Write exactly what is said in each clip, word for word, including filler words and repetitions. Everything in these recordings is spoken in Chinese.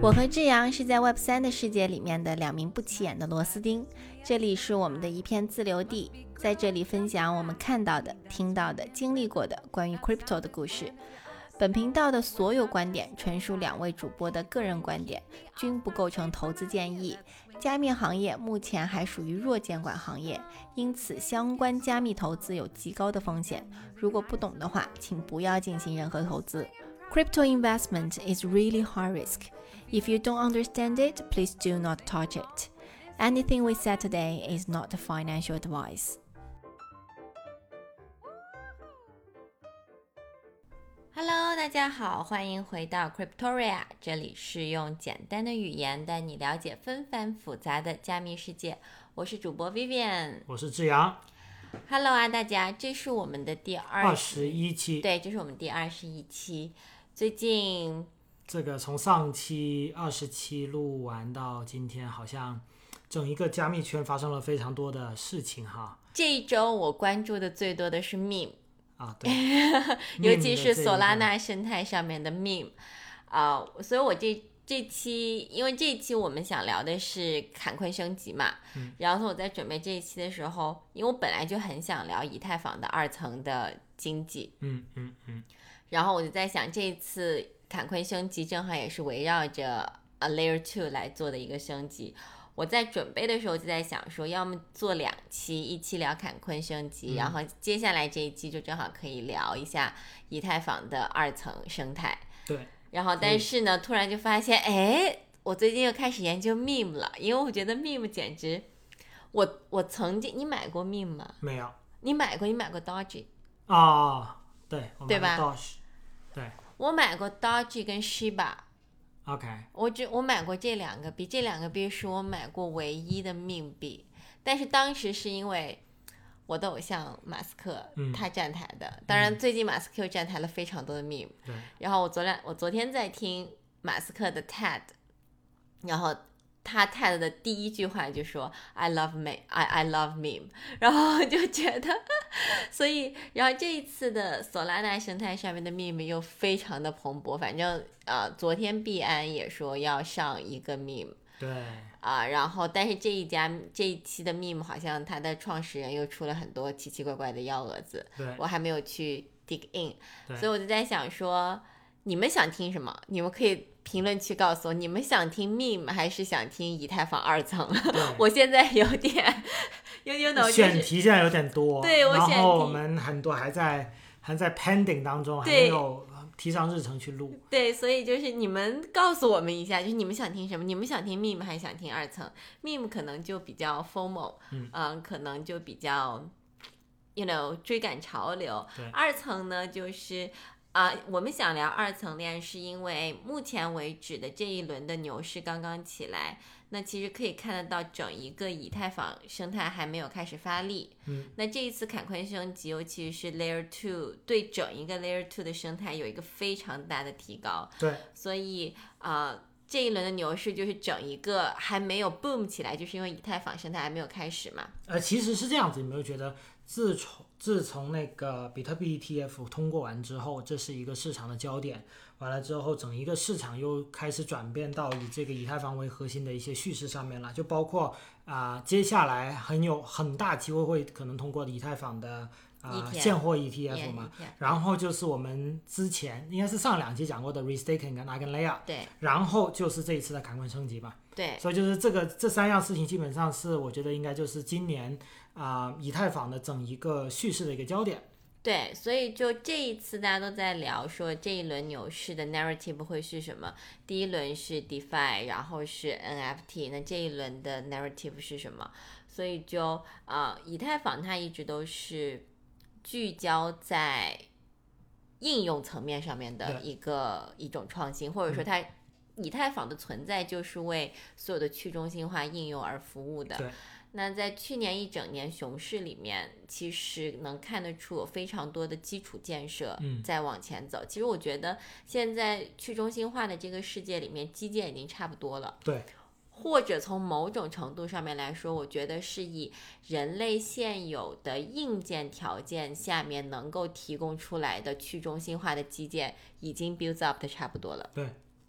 我和志阳是在 Web 三 的世界里面的两名不起眼的螺丝钉，这里是我们的一片自留地，在这里分享我们看到的、听到的、经历过的关于 Crypto 的故事。本频道的所有观点纯属两位主播的个人观点，均不构成投资建议。加密行业目前还属于弱监管行业，因此相关加密投资有极高的风险。如果不懂的话，请不要进行任何投资。Crypto investment is really high risk. If you don't understand it, please do not touch it. Anything we said today is not financial advice.Hello， 大家好，欢迎回到 Cryptoria， 这里是用简单的语言带你了解纷繁复杂的加密世界。我是主播 Vivian， 我是志阳。 Hello 啊，大家，这是我们的第二十一期， 对，这是我们第二十一期。最近这个从上期二十期录完到今天，好像整一个加密圈发生了非常多的事情哈。 这一周我关注的最多的是 meme。 啊，对， 尤其是索拉纳生态上面的 meme 啊、呃，所以我这这期，因为这一期我们想聊的是坎昆升级嘛、嗯，然后我在准备这一期的时候，因为我本来就很想聊以太坊的二层的经济， 嗯嗯嗯， 然后我就在想，这一次坎昆升级正好也是围绕着 a layer two 来做的一个升级。我在准备的时候就在想说，要么做两期，一期聊坎昆升级、嗯、然后接下来这一期就正好可以聊一下以太坊的二层生态。 对。 然后但是呢，突然就发现，哎，我最近又开始研究 meme 了，因为我觉得 meme 简直，我我曾经，你买过 meme 吗？ 没有。 你买过？你买过 Doge？ 啊、哦，对，我买过 Doge， 对， 我买过 Doge 跟 Shiba。OK， 我只我买过这两个币，这两个币是我买过唯一的命币，但是当时是因为我的偶像马斯克、嗯、他站台的，当然最近马斯克又站台了非常多的 meme，、嗯、然后我昨天我昨天在听马斯克的 T E D， 然后他 T E D 的第一句话就说 I love meme I, I love meme， 然后就觉得所以然后这一次的索拉纳生态上面的 meme 又非常的蓬勃，反正呃昨天币安也说要上一个 meme， 对啊、呃，然后但是这一家这一期的 meme 好像他的创始人又出了很多奇奇怪怪的幺蛾子，我还没有去 dig in， 所以我就在想说你们想听什么，你们可以评论区告诉我，你们想听 meme 还是想听以太坊二层？我现在有点有点脑、就是、 选题现在有点多， 对，我选题， 然后我们很多还在还在 pending 当中，还没有提上日程去录。 对，所以就是你们告诉我们一下，就是你们想听什么？你们想听 meme 还是想听二层 ？meme 可能就比较 FOMO， 嗯、呃，可能就比较 you know 追赶潮流。二层呢，就是啊、呃，我们想聊二层链，是因为目前为止的这一轮的牛市刚刚起来，那其实可以看得到整一个以太坊生态还没有开始发力。嗯，那这一次坎昆升级，尤其是 Layer two 对整一个 Layer two 的生态有一个非常大的提高。 对， 所以啊、呃，这一轮的牛市就是整一个还没有 boom 起来，就是因为以太坊生态还没有开始嘛。 呃，其实是这样子，你没有觉得自从自从那个比特币 E T F 通过完之后，这是一个市场的焦点，完了之后整一个市场又开始转变到以这个以太坊为核心的一些叙事上面了，就包括啊、呃、接下来很有很大机会会可能通过以太坊的啊、呃、现货 E T F 嘛， yeah, 然后就是我们之前应该是上两期讲过的 restaking 跟 Eigenlayer， 对， 然后就是这一次的坎昆升级吧， 对， 所以就是这个这三样事情基本上是我觉得应该就是今年啊、呃、以太坊的整一个叙事的一个焦点。 对，所以就这一次大家都在聊说这一轮牛市的 narrative 会是什么，第一轮是 DeFi， 然后是 N F T， 那这一轮的 narrative 是什么？所以就呃，以太坊它一直都是聚焦在应用层面上面的一个一种创新，或者说它、嗯、以太坊的存在就是为所有的去中心化应用而服务的。 对， 那在去年一整年熊市里面，其实能看得出有非常多的基础建设在往前走、嗯、其实我觉得现在去中心化的这个世界里面，基建已经差不多了， 对， 或者从某种程度上面来说，我觉得是以人类现有的硬件条件下面能够提供出来的去中心化的基建已经 build up 的差不多了。 对，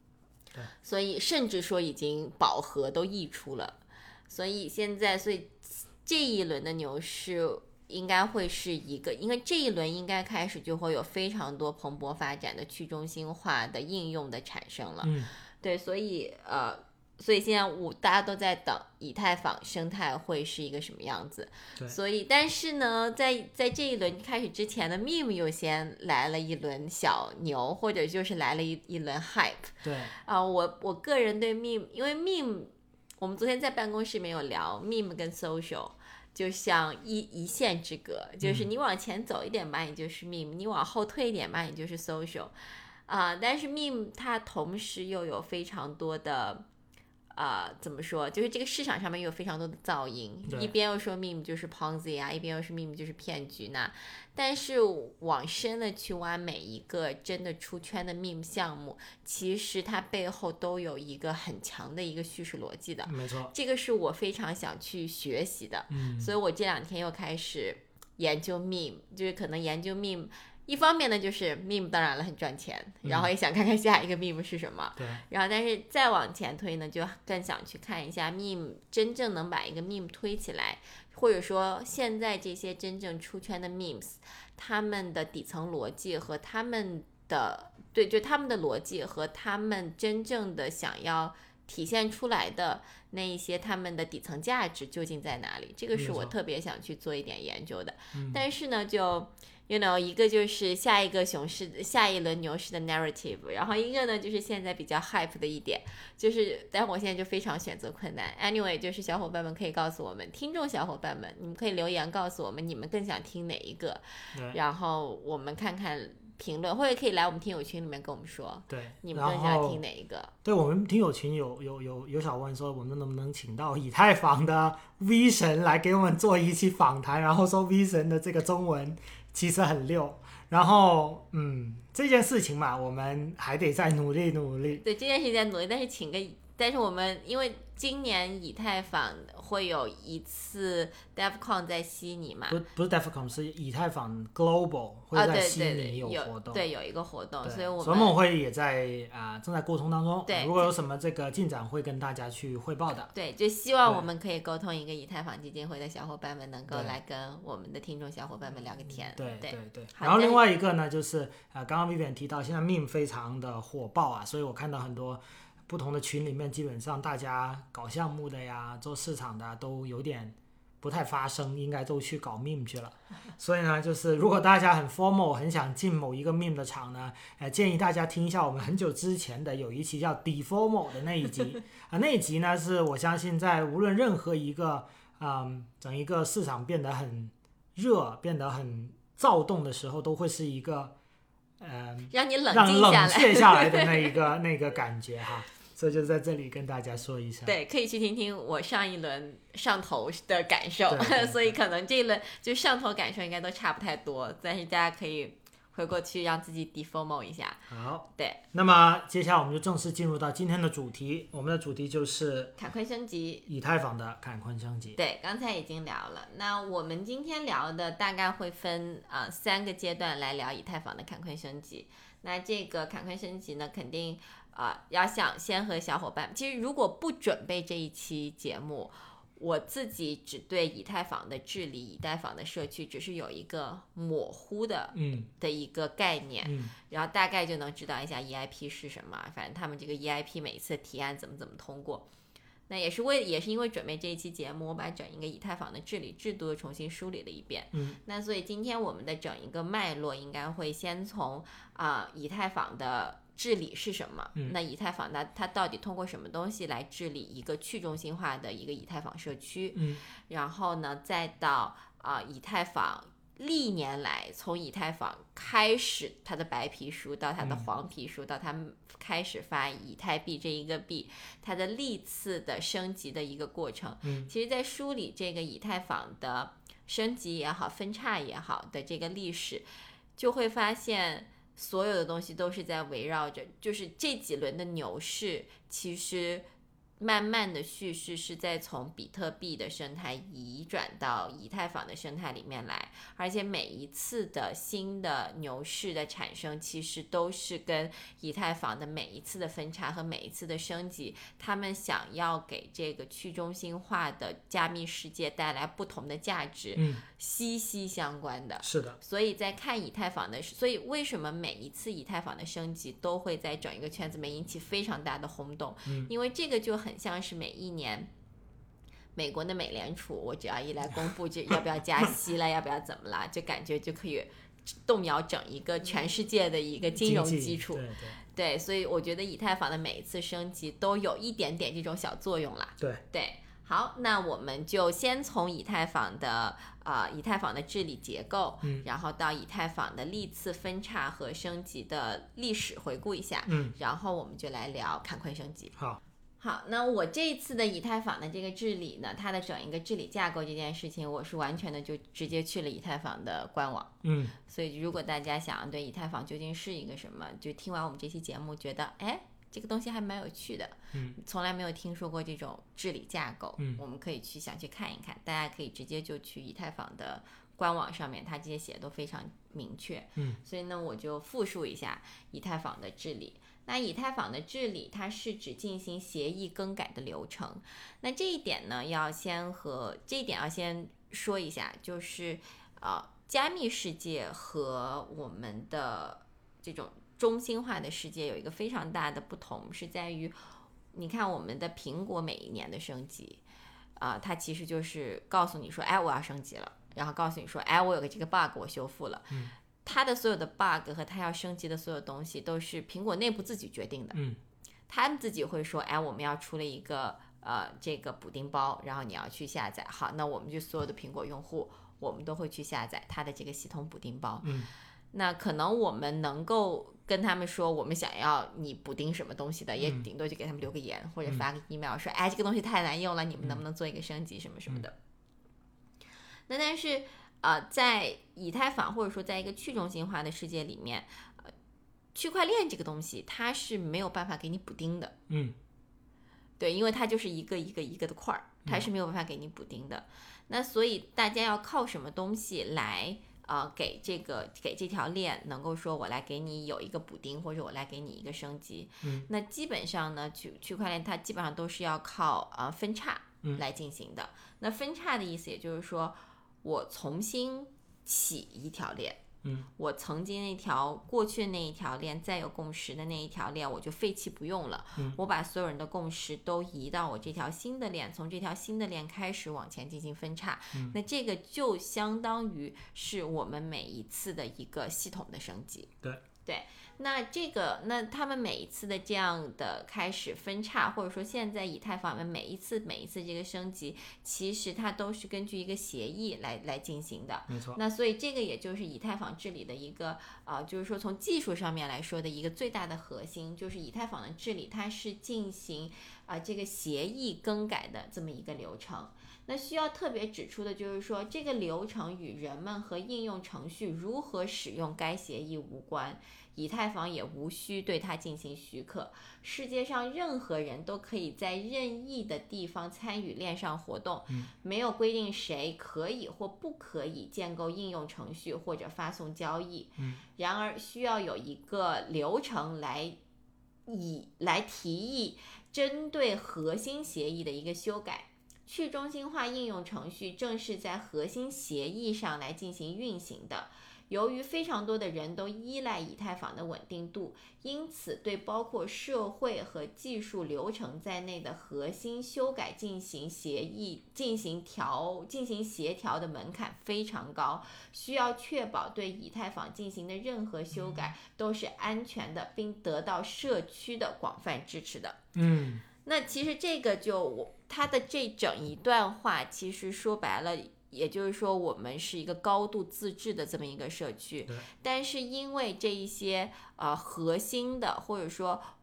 所以甚至说已经饱和都溢出了，所以现在所以这一轮的牛市应该会是一个，因为这一轮应该开始就会有非常多蓬勃发展的去中心化的应用的产生了。 嗯， 对，所以呃，所以现在我大家都在等以太坊生态会是一个什么样子。 对， 所以但是呢，在在这一轮开始之前的 meme 又先来了一轮小牛，或者就是来了一一轮 hype。 对啊、呃，我我个人对 meme， 因为 meme 我们昨天在办公室没有聊 meme 跟 social。就像一一线之隔，就是你往前走一点吧，你就是 meme；、嗯、你往后退一点吧，你就是 social。啊、呃，但是 meme 它同时又有非常多的，呃，怎么说？就是这个市场上面有非常多的噪音，一边又说 meme 就是 Ponzi 啊，一边又是 meme 就是骗局呢。但是往深的去挖每一个真的出圈的 meme 项目，其实它背后都有一个很强的一个叙事逻辑的。 没错， 这个是我非常想去学习的。 嗯， 所以我这两天又开始研究 meme， 就是可能研究 meme。一方面呢，就是 meme 当然了很赚钱，然后也想看看下一个 meme 是什么。 对、嗯。 然后，但是再往前推呢，就更想去看一下 meme 真正能把一个 meme 推起来，或者说现在这些真正出圈的 memes， 他们的底层逻辑和他们的对，就他们的逻辑和他们真正的想要体现出来的那一些他们的底层价值究竟在哪里？这个是我特别想去做一点研究的。 嗯、 但是呢，就You know， 一个就是下一个熊市、下一轮牛市的 narrative， 然后一个呢就是现在比较 hype 的一点，就是但我现在就非常选择困难。Anyway， 就是小伙伴们可以告诉我们，听众小伙伴们，你们可以留言告诉我们，你们更想听哪一个，然后我们看看评论，或者可以来我们听友群里面跟我们说， 对， 你们更想听哪一个？ 对，我们听友群有有有有小问说，我们能不能请到以太坊的 V 神来给我们做一期访谈，然后说 V 神的这个中文其实很溜，然后嗯，这件事情嘛，我们还得再努力努力。 对，这件事情在努力，但是请个，但是我们因为今年以太坊会有一次 DevCon 在悉尼嘛， 不不是 DevCon， 是以太坊 Global 会在悉尼有活动， 哦、对, 对, 对, 对，有一个活动，所以我们所以我们会也在啊、呃、正在沟通当中， 对， 如果有什么这个进展会跟大家去汇报的。 对，就希望我们可以沟通一个以太坊基金会的小伙伴们能够来跟我们的听众小伙伴们聊个天。 对对对对。然后另外一个呢，就是啊、呃、刚刚 Vivian 提到现在 meme 非常的火爆啊，所以我看到很多不同的群里面，基本上大家搞项目的呀、做市场的都有点不太发声，应该都去搞 meme 去了。所以呢，就是如果大家很 formal， 很想进某一个 meme 的场呢，呃，建议大家听一下我们很久之前的有一期叫 deformal 的那一集啊，那一集呢是我相信在无论任何一个嗯整一个市场变得很热、变得很躁动的时候，都会是一个嗯、呃、 让你冷静下来、让冷却下来的那一个那个感觉哈。所以就在这里跟大家说一下， 对，可以去听听我上一轮上头的感受， 对对对所以可能这一轮就上头感受应该都差不太多，但是大家可以回过去让自己 deformal 一下。 好， 对， 那么接下来我们就正式进入到今天的主题，我们的主题就是坎昆升级， 以太坊的坎昆升级。 对，刚才已经聊了，那我们今天聊的大概会分呃三个阶段来聊以太坊的坎昆升级。那这个坎昆升级呢，肯定啊、呃，要想先和小伙伴，其实如果不准备这一期节目，我自己只对以太坊的治理、以太坊的社区只是有一个模糊的嗯的一个概念、 嗯， 然后大概就能知道一下 E I P 是什么，反正他们这个 E I P 每一次提案怎么怎么通过。那也是为也是因为准备这一期节目，我把整一个以太坊的治理制度重新梳理了一遍。 嗯， 那所以今天我们的整一个脉络应该会先从啊、呃、以太坊的治理是什么？ 嗯、 那以太坊它它到底通过什么东西来治理一个去中心化的一个以太坊社区？ 嗯， 然后呢，再到啊、呃、以太坊。历年来，从以太坊开始它的白皮书到它的黄皮书，嗯、到它开始发以太币这一个币，它的历次的升级的一个过程。 嗯， 其实在梳理这个以太坊的升级也好、分叉也好的这个历史，就会发现所有的东西都是在围绕着，就是这几轮的牛市，其实慢慢的叙事是在从比特币的生态移转到以太坊的生态里面来，而且每一次的新的牛市的产生其实都是跟以太坊的每一次的分叉和每一次的升级，他们想要给这个去中心化的加密世界带来不同的价值， 嗯， 息息相关的。 是的， 所以在看以太坊的，所以为什么每一次以太坊的升级都会在整一个圈子里面引起非常大的轰动， 嗯， 因为这个就很像是每一年美国的美联储，我只要一来公布这要不要加息了要不要怎么了，就感觉就可以动摇整一个全世界的一个金融基础。 对对对，所以我觉得以太坊的每一次升级都有一点点这种小作用啦。 对对，好，那我们就先从以太坊的呃以太坊的治理结构， 嗯， 然后到以太坊的历次分叉和升级的历史回顾一下， 嗯， 然后我们就来聊坎昆升级。 好。 好，那我这一次的以太坊的这个治理呢，它的整一个治理架构这件事情，我是完全的就直接去了以太坊的官网。 嗯， 所以如果大家想要对以太坊究竟是一个什么，就听完我们这期节目觉得，哎，这个东西还蛮有趣的， 嗯， 从来没有听说过这种治理架构， 嗯， 我们可以去想去看一看，大家可以直接就去以太坊的官网上面，它这些写的都非常明确。 嗯， 所以呢，我就复述一下以太坊的治理。那以太坊的治理，它是指进行协议更改的流程。那这一点呢，要先和这一点要先说一下，就是呃，加密世界和我们的这种中心化的世界有一个非常大的不同，是在于，你看我们的苹果每一年的升级，啊、呃，它其实就是告诉你说，哎，我要升级了，然后告诉你说，哎，我有个这个 bug 我修复了。 嗯， 它的所有的 bug 和它要升级的所有东西都是苹果内部自己决定的。 嗯， 他们自己会说，哎，我们要出了一个呃这个补丁包，然后你要去下载。好，那我们就所有的苹果用户，我们都会去下载它的这个系统补丁包。 嗯， 那可能我们能够跟他们说，我们想要你补丁什么东西的，也顶多就给他们留个言、嗯、或者发个 email 说，哎，这个东西太难用了，你们能不能做一个升级什么什么的。嗯、那但是。呃，在以太坊或者说在一个去中心化的世界里面，呃，区块链这个东西它是没有办法给你补丁的。 嗯， 对，因为它就是一个一个一个的块儿，它是没有办法给你补丁的。嗯、那所以大家要靠什么东西来呃给这个给这条链能够说我来给你有一个补丁，或者我来给你一个升级？ 嗯， 那基本上呢，区区块链它基本上都是要靠呃分叉来进行的。嗯、那分叉的意思也就是说。我重新起一条链， 嗯， 我曾经那条过去的那一条链再有共识的那一条链我就废弃不用了， 嗯， 我把所有人的共识都移到我这条新的链，从这条新的链开始往前进行分叉， 嗯， 那这个就相当于是我们每一次的一个系统的升级。 对对，那这个，那他们每一次的这样的开始分叉，或者说现在以太坊们每一次每一次这个升级，其实它都是根据一个协议来来进行的。 没错。 那所以这个也就是以太坊治理的一个呃，就是说从技术上面来说的一个最大的核心，就是以太坊的治理它是进行啊、呃、这个协议更改的这么一个流程。那需要特别指出的就是说，这个流程与人们和应用程序如何使用该协议无关，以太坊也无需对它进行许可。世界上任何人都可以在任意的地方参与链上活动， 嗯、 没有规定谁可以或不可以建构应用程序或者发送交易。 嗯、 然而需要有一个流程来以来提议针对核心协议的一个修改。去中心化应用程序正是在核心协议上来进行运行的。由于非常多的人都依赖以太坊的稳定度，因此对包括社会和技术流程在内的核心修改进行协议、进行调、进行协调的门槛非常高，需要确保对以太坊进行的任何修改都是安全的，并得到社区的广泛支持的。 嗯， 那其实这个就我它的这整一段话，其实说白了。也就是说我们是一个高度自治的这么一个社区，但是因为这一些呃核心的，或者说我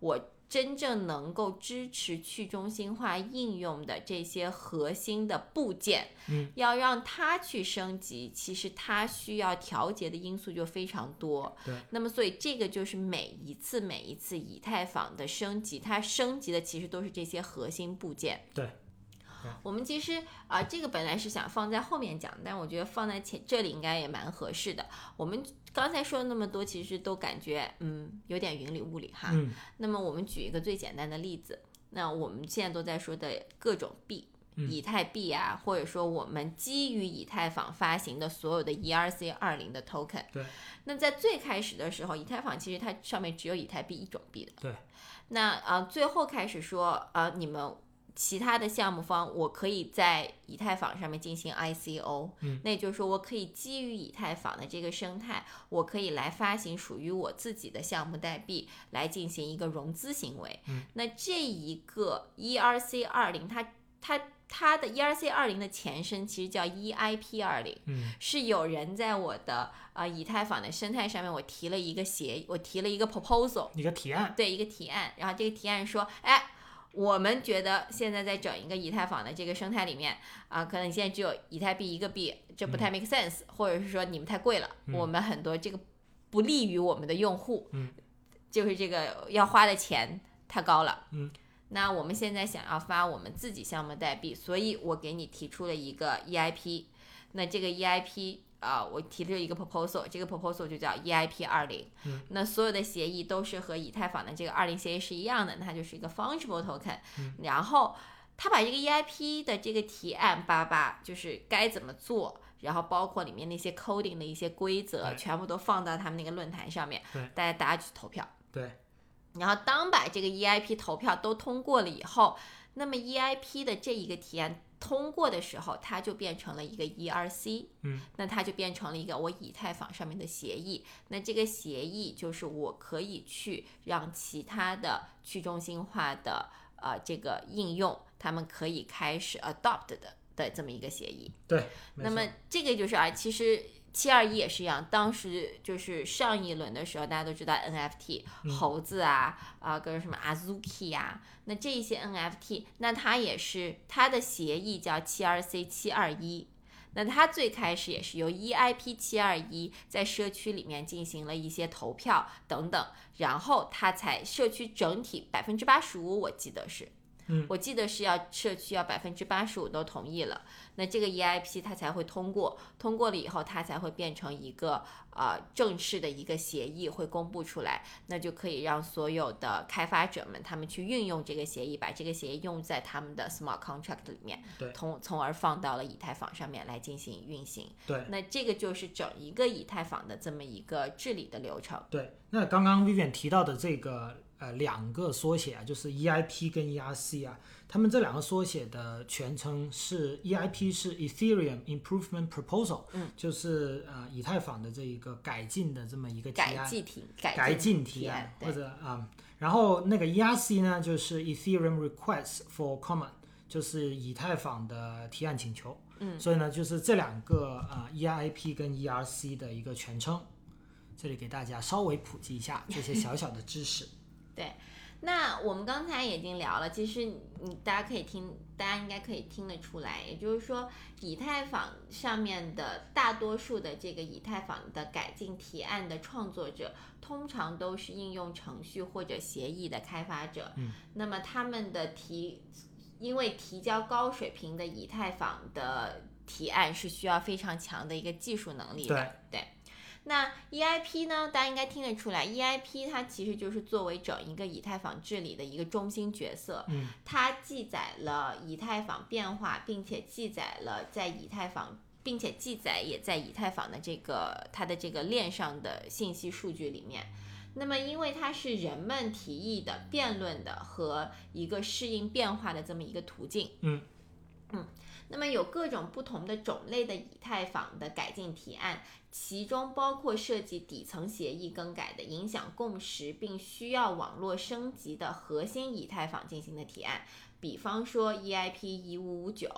真正能够支持去中心化应用的这些核心的部件， 嗯， 要让它去升级，其实它需要调节的因素就非常多。 对， 那么所以这个就是每一次每一次以太坊的升级，它升级的其实都是这些核心部件。 对。 我们其实啊、呃，这个本来是想放在后面讲，但我觉得放在前这里应该也蛮合适的。我们刚才说了那么多，其实都感觉嗯有点云里雾里哈。 嗯。 那么我们举一个最简单的例子，那我们现在都在说的各种币， 嗯、 以太币啊，或者说我们基于以太坊发行的所有的 E R C 二十 的 token。 对。 那在最开始的时候，以太坊其实它上面只有以太币一种币的。 对。 那啊、呃，最后开始说啊、呃，你们。其他的项目方，我可以在以太坊上面进行 I C O， 嗯， 那也就是说，我可以基于以太坊的这个生态，我可以来发行属于我自己的项目代币，来进行一个融资行为。 嗯， 那这一个 E R C 二十，它它它的 E R C 二十的前身其实叫 E I P 二十， 嗯， 是有人在我的呃以太坊的生态上面，我提了一个协，我提了一个 proposal， 一个提案， 对，一个提案，然后这个提案说，哎。我们觉得现在在整一个以太坊的这个生态里面啊、呃，可能你现在只有以太币一个币，这不太 make sense，、嗯、或者是说你们太贵了、嗯，我们很多这个不利于我们的用户， 嗯， 就是这个要花的钱太高了， 嗯， 那我们现在想要发我们自己项目代币，所以我给你提出了一个 E I P， 那这个 E I P。啊、呃，我提了一个 proposal， 这个 proposal 就叫 E I P 二十、 嗯。 那所有的协议都是和以太坊的这个二十协议是一样的，它就是一个 fungible token、 嗯。 然后他把这个 E I P 的这个提案叭叭，就是该怎么做，然后包括里面那些 coding 的一些规则，全部都放到他们那个论坛上面， 对， 大家大家去投票。 对。 然后当把这个 E I P 投票都通过了以后，那么 E I P 的这一个提案通过的时候，它就变成了一个 E R C， 嗯， 那它就变成了一个我以太坊上面的协议。那这个协议就是我可以去让其他的去中心化的呃这个应用，他们可以开始 adopt 的的这么一个协议。 对， 那么这个就是啊，其实。七二一也是一样，当时就是上一轮的时候，大家都知道 N F T、嗯、猴子啊啊，跟什么 Azuki 啊，那这一些 N F T， 那它也是它的协议叫 七 R C 七二一，那它最开始也是由 E I P 七二一在社区里面进行了一些投票等等，然后它才社区整体百分之八十五，我记得是。 嗯， 我记得是要社区要百分之八十五都同意了，那这个 E I P 它才会通过，通过了以后它才会变成一个呃正式的一个协议会公布出来，那就可以让所有的开发者们他们去运用这个协议，把这个协议用在他们的 smart contract 里面， 对， 从从而放到了以太坊上面来进行运行。 对， 那这个就是整一个以太坊的这么一个治理的流程。 对，那刚刚 Vivian 提到的这个。呃，两个缩写啊，就是 E I P 跟 E R C 啊，他们这两个缩写的全称是 E I P 是 Ethereum Improvement Proposal， 嗯， 就是呃以太坊的这一个改进的这么一个提案， 改进提改进提案， 或者啊、嗯，然后那个 E R C 呢，就是 Ethereum Request for Comment， 就是以太坊的提案请求， 嗯， 所以呢，就是这两个啊、呃、E I P 跟 E R C 的一个全称，这里给大家稍微普及一下这些小小的知识。 对，那我们刚才已经聊了，其实你大家可以听，大家应该可以听得出来，也就是说，以太坊上面的大多数的这个以太坊的改进提案的创作者，通常都是应用程序或者协议的开发者。 嗯， 那么他们的提，因为提交高水平的以太坊的提案是需要非常强的一个技术能力的。对。对，那 E I P 呢，大家应该听得出来 E I P 它其实就是作为整一个以太坊治理的一个中心角色， 嗯， 它记载了以太坊变化，并且记载了在以太坊并且记载也在以太坊的这个它的这个链上的信息数据里面。那么因为它是人们提议的、辩论的和一个适应变化的这么一个途径， 嗯嗯，那么有各种不同的种类的以太坊的改进提案，其中包括涉及底层协议更改的、影响共识并需要网络升级的核心以太坊进行的提案，比方说 E I P 一五五九，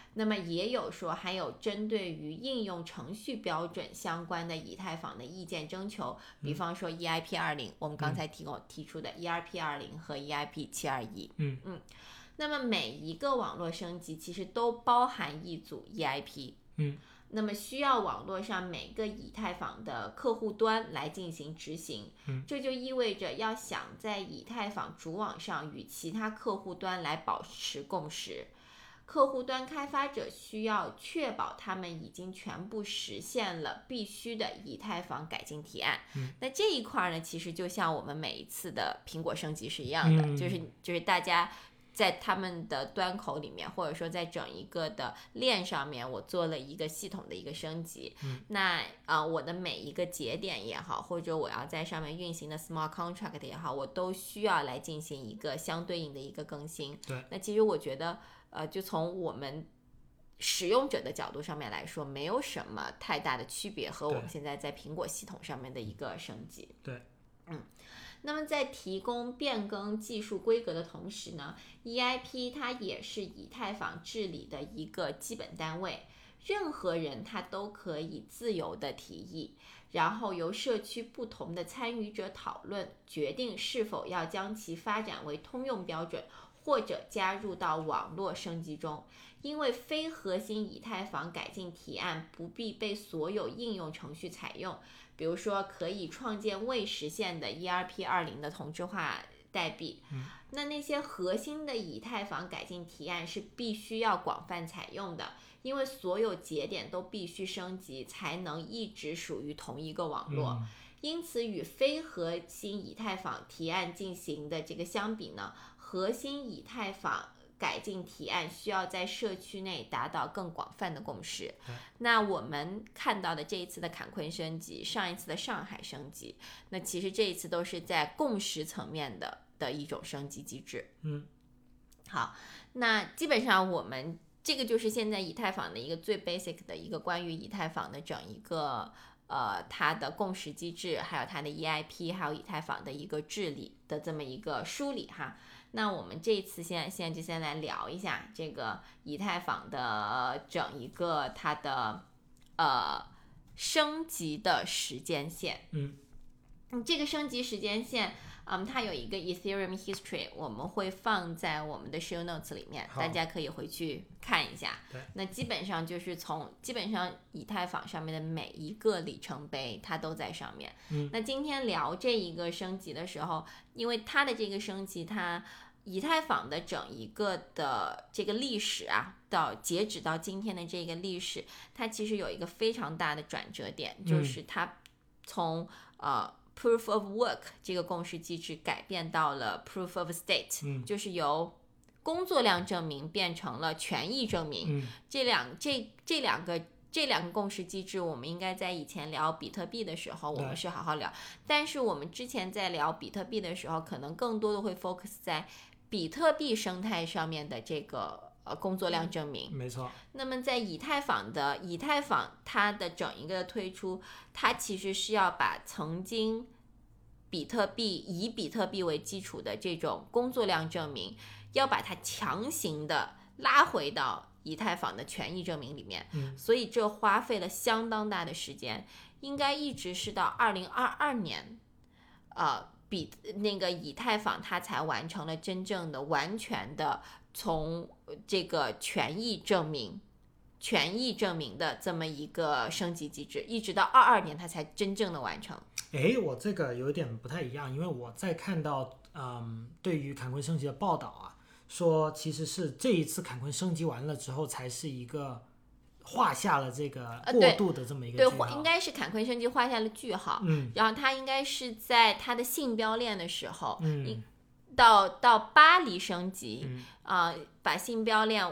那么也有说还有针对于应用程序标准相关的以太坊的意见征求，比方说 E I P 二十，我们刚才提供提出的 E I P 二十和 E I P 七二一。 嗯嗯，那么每一个网络升级其实都包含一组 E I P。 嗯， 那么需要网络上每个以太坊的客户端来进行执行。 嗯， 这就意味着要想在以太坊主网上与其他客户端来保持共识，客户端开发者需要确保他们已经全部实现了必须的以太坊改进提案。 嗯， 那这一块呢，其实就像我们每一次的苹果升级是一样的， 嗯、 就是就是大家在他们的端口里面，或者说在整一个的链上面，我做了一个系统的一个升级。 嗯， 那呃，我的每一个节点也好，或者我要在上面运行的 smart contract 也好，我都需要来进行一个相对应的一个更新。 对， 那其实我觉得，呃，就从我们使用者的角度上面来说，没有什么太大的区别和我们现在在苹果系统上面的一个升级。 对， 嗯。那么在提供变更技术规格的同时呢 ，E I P 它也是以太坊治理的一个基本单位，任何人他都可以自由的提议，然后由社区不同的参与者讨论，决定是否要将其发展为通用标准，或者加入到网络升级中。因为非核心以太坊改进提案不必被所有应用程序采用，比如说可以创建未实现的 E R P 二十的同质化代币、 嗯、 那那些核心的以太坊改进提案是必须要广泛采用的，因为所有节点都必须升级才能一直属于同一个网络、 嗯、 因此与非核心以太坊提案进行的这个相比呢，核心以太坊改进提案需要在社区内达到更广泛的共识。那我们看到的这一次的坎昆升级，上一次的上海升级，那其实这一次都是在共识层面的的一种升级机制。 嗯， 好，那基本上我们这个就是现在以太坊的一个最 basic 的一个关于以太坊的整一个呃它的共识机制，还有它的 E I P， 还有以太坊的一个治理的这么一个梳理哈。那我们这一次现在现在就先来聊一下这个以太坊的整一个它的呃升级的时间线。 嗯， 这个升级时间线，嗯，它有一个 Ethereum History， 我们会放在我们的 show notes 里面，大家可以回去看一下。 对， 那基本上就是从基本上以太坊上面的每一个里程碑，它都在上面。 嗯， 那今天聊这一个升级的时候，因为它的这个升级，它以太坊的整一个的这个历史啊，到截止到今天的这个历史，它其实有一个非常大的转折点，就是它从呃。Proof of Work 这个共识机制改变到了 Proof of State、 嗯、 就是由工作量证明变成了权益证明。 嗯、 这两这这两个这两个共识机制，我们应该在以前聊比特币的时候，我们是好好聊。但是我们之前在聊比特币的时候，可能更多的会 focus 在比特币生态上面的这个。呃，工作量证明， 没错。 那么在以太坊的以太坊，它的整一个推出，它其实是要把曾经比特币以比特币为基础的这种工作量证明，要把它强行的拉回到以太坊的权益证明里面。 嗯， 所以这花费了相当大的时间，应该一直是到二零二二年，呃，比那个以太坊它才完成了真正的完全的。从这个权益证明、权益证明的这么一个升级机制，一直到二二年它才真正的完成。 诶，我这个有点不太一样，因为我在看到嗯对于坎昆升级的报道啊，说其实是这一次坎昆升级完了之后，才是一个画下了这个过渡的这么一个句号。 呃、对，应该是坎昆升级画下了句号。 嗯， 然后它应该是在它的信标链的时候， 嗯。 到到巴黎升级啊、 嗯呃，把信标链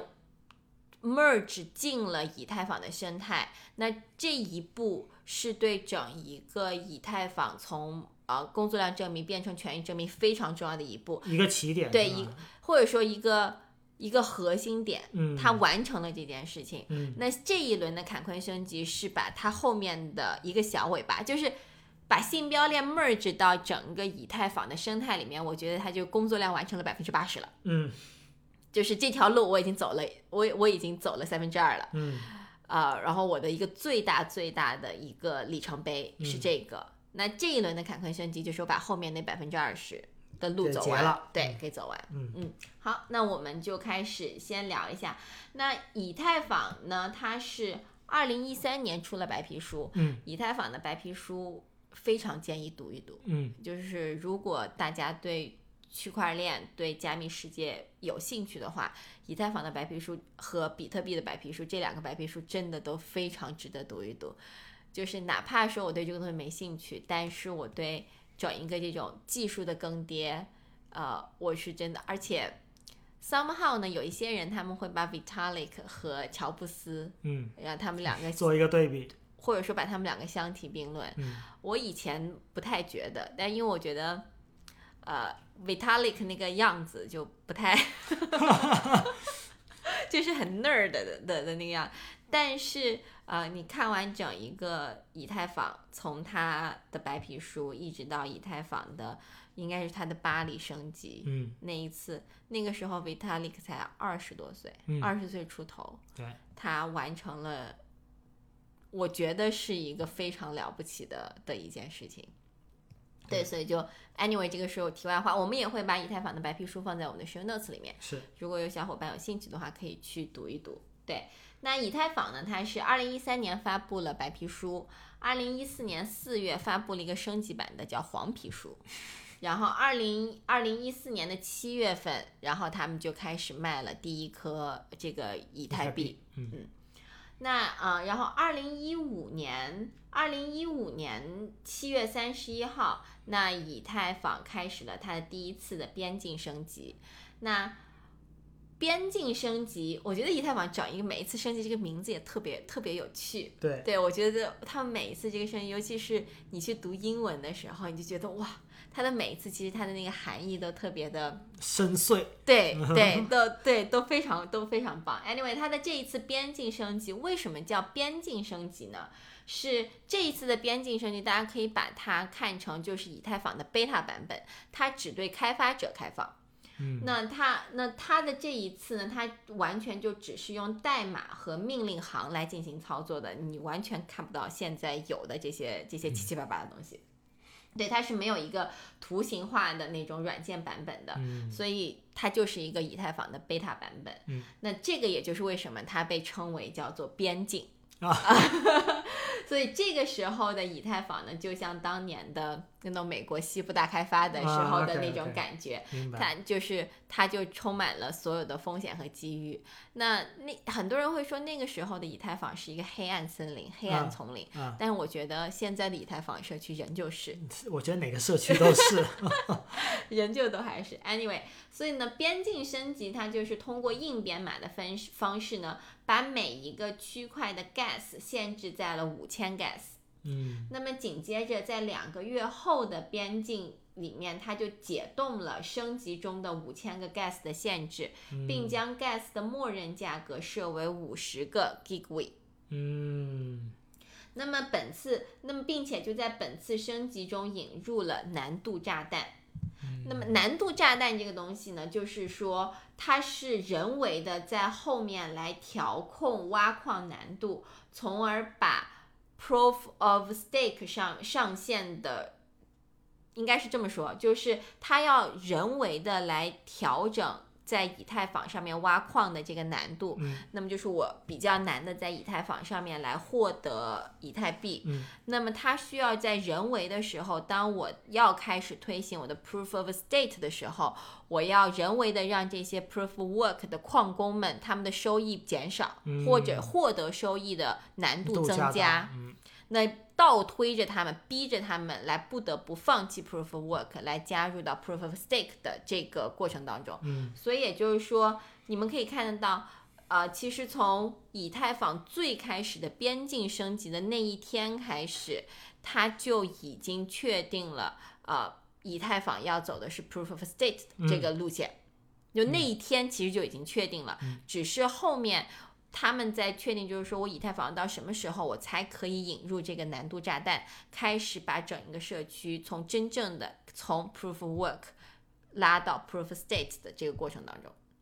merge 进了以太坊的生态。那这一步是对整一个以太坊从呃工作量证明变成权益证明非常重要的一步， 一个起点， 对，一或者说一个一个核心点， 嗯， 它完成了这件事情。 嗯， 那这一轮的坎昆升级是把它后面的一个小尾巴，就是。把信标链 merge 到整个以太坊的生态里面，我觉得它就工作量完成了百分之八十了。 嗯， 就是这条路我已经走了，我我已经走了三分之二了， 嗯， 呃，然后我的一个最大最大的一个里程碑是这个。嗯、那这一轮的坎昆升级就是我把后面那百分之二十的路走完了， 对， 嗯、 给走完。 嗯嗯，好，那我们就开始先聊一下。那以太坊呢，它是二零一三年出了白皮书， 嗯， 以太坊的白皮书非常建议读一读， 嗯， 就是如果大家对区块链对加密世界有兴趣的话，以太坊的白皮书和比特币的白皮书这两个白皮书真的都非常值得读一读。就是哪怕说我对这个东西没兴趣，但是我对整一个这种技术的更迭，呃，我是真的，而且 somehow 呢，有一些人他们会把 Vitalik 和乔布斯， 嗯， 让他们两个做一个对比， 或者说把他们两个相提并论。 嗯， 我以前不太觉得，但因为我觉得。呃 Vitalik 那个样子就不太就是很 nerd 的的的那个样，但是呃，你看完整一个以太坊，从它的白皮书一直到以太坊的应该是它的巴黎升级， 嗯， 那一次那个时候 Vitalik 才二十多岁，二十、嗯、岁出头， 对， 他完成了我觉得是一个非常了不起的的一件事情。对，所以就 anyway 这个时候题外话，我们也会把以太坊的白皮书放在我们的 show notes 里面， 是， 如果有小伙伴有兴趣的话可以去读一读。对，那以太坊呢，它是二零一三年发布了白皮书，二零一四年四月发布了一个升级版的叫黄皮书，然后二零二零一四年的七月份，然后他们就开始卖了第一颗这个以太币， 嗯嗯，那呃，然后二零一五年，二零一五年七月三十一号，那以太坊开始了它的第一次的边境升级。那边境升级，我觉得以太坊整一个每一次升级这个名字也特别特别有趣。 对， 对我觉得他们每一次这个升级，尤其是你去读英文的时候，你就觉得哇，它的每一次其实它的那个含义都特别的深邃， 对对，都对都非常都非常棒。Anyway， 它的这一次边境升级为什么叫边境升级呢？是这一次的边境升级，大家可以把它看成就是以太坊的 beta 版本，它只对开发者开放。 嗯， 那它那它的这一次呢，它完全就只是用代码和命令行来进行操作的，你完全看不到现在有的这些这些七七八八的东西。嗯、对，它是没有一个图形化的那种软件版本的， 嗯、 所以它就是一个以太坊的 beta 版本。 嗯， 那这个也就是为什么它被称为叫做边境。 啊， 所以这个时候的以太坊呢，就像当年的那种美国西部大开发的时候的那种感觉， 啊、okay, okay, 它就是它就充满了所有的风险和机遇。那那很多人会说那个时候的以太坊是一个黑暗森林、黑暗丛林， 啊啊、 但是我觉得现在的以太坊社区仍旧是， 我觉得哪个社区都是， 仍旧都还是 anyway。所以呢，边境升级它就是通过硬编码的分方式呢，把每一个区块的 gas 限制在了五千 gas。 嗯， 那么紧接着在两个月后的边境里面，它就解冻了升级中的五千个 gas 的限制， 嗯、 并将 gas 的默认价格设为五十个 gigaway。 嗯， 那么本次，那么并且就在本次升级中引入了难度炸弹。那么难度炸弹这个东西呢，就是说它是人为的在后面来调控挖矿难度，从而把 proof of stake 上上限的，应该是这么说，就是它要人为的来调整在以太坊上面挖矿的这个难度， 嗯， 那么就是我比较难的在以太坊上面来获得以太币， 嗯， 那么它需要在人为的时候，当我要开始推行我的 proof of stake 的时候，我要人为的让这些 proof of work 的矿工们他们的收益减少， 嗯、 或者获得收益的难度增加， 嗯， 那倒推着他们，逼着他们来不得不放弃 proof of work， 来加入到 proof of stake 的这个过程当中。 嗯， 所以也就是说，你们可以看得到，呃，其实从以太坊最开始的边境升级的那一天开始，它就已经确定了，呃，以太坊要走的是 proof of stake 这个路线。嗯、就那一天其实就已经确定了， 嗯、 只是后面。他们在确定，就是说我以太坊到什么时候我才可以引入这个难度炸弹，开始把整一个社区从真正的从 proof of work 拉到 proof of stake 的这个过程当中。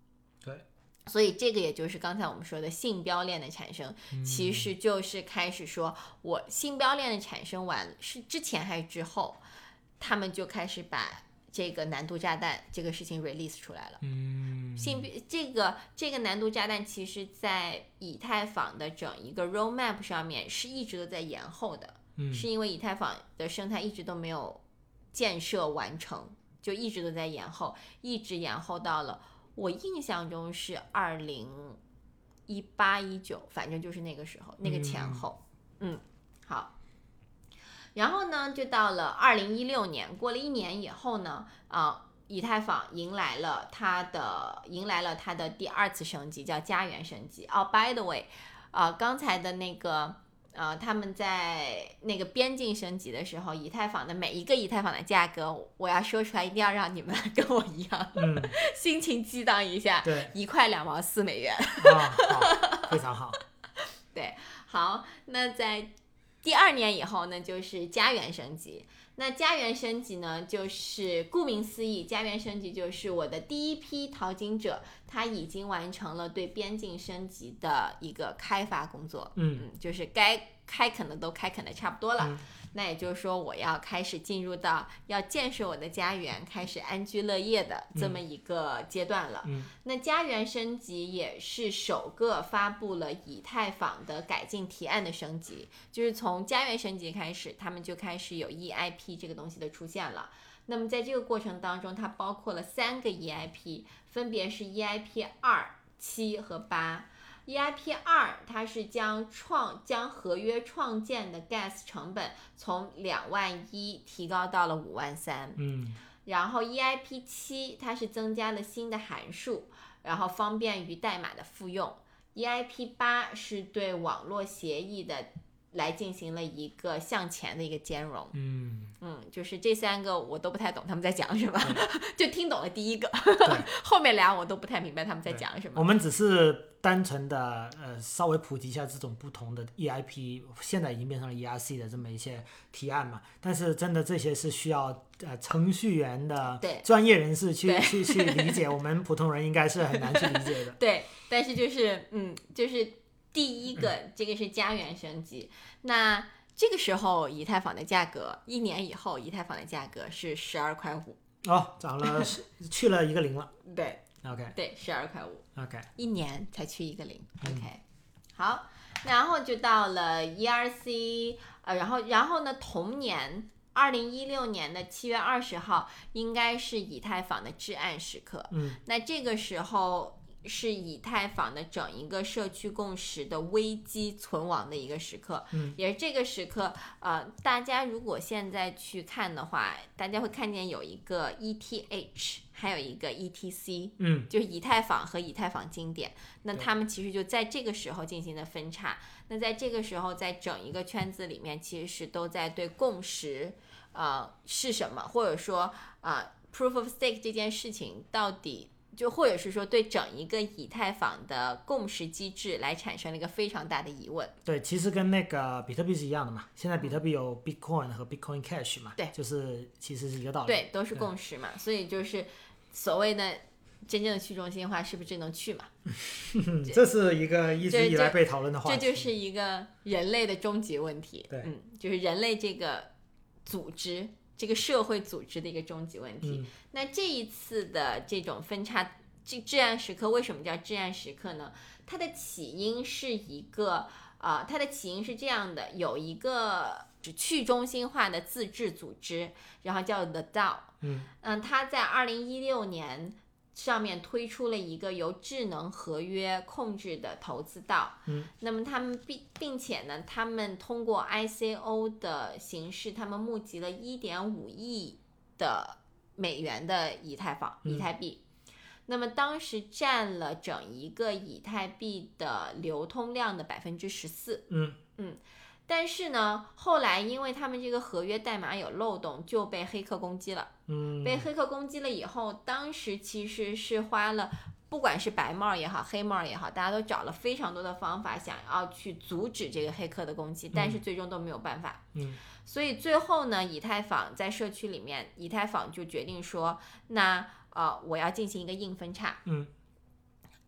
对， 所以这个也就是刚才我们说的信标链的产生， 嗯、 其实就是开始说我信标链的产生完是之前还是之后，他们就开始把这个难度炸弹这个事情 release 出来了。 嗯， 信这个这个难度炸弹其实在以太坊的整一个 roadmap 上面是一直都在延后的， 嗯、 是因为以太坊的生态一直都没有建设完成，就一直都在延后，一直延后到了我印象中是二零一八一九，反正就是那个时候那个前后。嗯, 嗯好。然后呢，就到了二零一六年，过了一年以后呢，啊、呃，以太坊迎来了它的迎来了它的第二次升级，叫家园升级。哦 ，by the way， 啊、呃，刚才的那个呃，他们在那个边境升级的时候，以太坊的每一个以太坊的价格，我要说出来，一定要让你们跟我一样， 嗯， 心情激荡一下。 对， 一块两毛四美元。 啊，好，非常好。 对，好，那在第二年以后呢，就是家园升级。那家园升级呢，就是顾名思义，家园升级就是我的第一批淘金者，他已经完成了对边境升级的一个开发工作。 嗯嗯，就是该开垦的都开垦的差不多了。 嗯， 那也就是说，我要开始进入到要建设我的家园，开始安居乐业的这么一个阶段了。 嗯， 那家园升级也是首个发布了以太坊的改进提案的升级，就是从家园升级开始，他们就开始有 E I P 这个东西的出现了。那么在这个过程当中，它包括了三个 E I P， 分别是 E I P 二、七和八。E I P 二，它是将创将合约创建的 gas 成本从两万一提高到了五万三。 嗯， 然后 E I P 七，它是增加了新的函数，然后方便于代码的复用。E I P 八是对网络协议的来进行了一个向前的一个兼容。 嗯嗯，就是这三个我都不太懂他们在讲什么，就听懂了第一个，后面俩我都不太明白他们在讲什么。 我们只是单纯的呃稍微普及一下这种不同的 E I P， 现在已经变成了 E R C 的这么一些提案嘛，但是真的这些是需要呃程序员的专业人士去去去理解，我们普通人应该是很难去理解的。 对，但是就是嗯，就是第一个、嗯、这个是家园升级，那这个时候以太坊的价格，一年以后以太坊的价格是十二块五。 哦，涨了去了一个零了。 对 ，OK， 对，十二块五 ，OK， 一年才去一个零、 嗯、 ，OK， 好，然后就到了 E R C， 呃，然后然后呢，同年二零一六年的七月二十号，应该是以太坊的至暗时刻。 嗯， 那这个时候是以太坊的整一个社区共识的危机存亡的一个时刻， 嗯， 也是这个时刻，呃，大家如果现在去看的话，大家会看见有一个 E T H， 还有一个 E T C， 嗯， 就是以太坊和以太坊经典，那他们其实就在这个时候进行的分叉。那在这个时候，在整一个圈子里面，其实是都在对共识，呃，是什么，或者说，呃 ，proof of stake 这件事情到底。就或者是说对整一个以太坊的共识机制来产生了一个非常大的疑问。 对，其实跟那个比特币是一样的嘛，现在比特币有 Bitcoin 和 Bitcoin Cash 嘛， 对， 就是其实是一个道理， 对，都是共识嘛，所以就是所谓的真正的去中心化是不是只能去嘛？ 这是一个一直以来被讨论的话题， 这就是一个人类的终极问题。 对， 嗯，就是人类这个组织。这个社会组织的一个终极问题、 嗯、 那这一次的这种分叉这至暗时刻为什么叫至暗时刻呢？它的起因是一个呃，它的起因是这样的，有一个去中心化的自治组织，然后叫 The DAO， 嗯嗯，它在二零一六年上面推出了一个由智能合约控制的投资道， 嗯， 那么他们并并且呢，他们通过 I C O 的形式，他们募集了 一点五亿的美元的以太坊、以太币，嗯，那么当时占了整一个以太币的流通量的百分之十四， 嗯嗯。但是呢，后来因为他们这个合约代码有漏洞，就被黑客攻击了。 嗯， 被黑客攻击了以后，当时其实是花了，不管是白帽也好，黑帽也好，大家都找了非常多的方法，想要去阻止这个黑客的攻击，但是最终都没有办法。 嗯， 所以最后呢，以太坊在社区里面，以太坊就决定说，那呃，我要进行一个硬分叉。 嗯。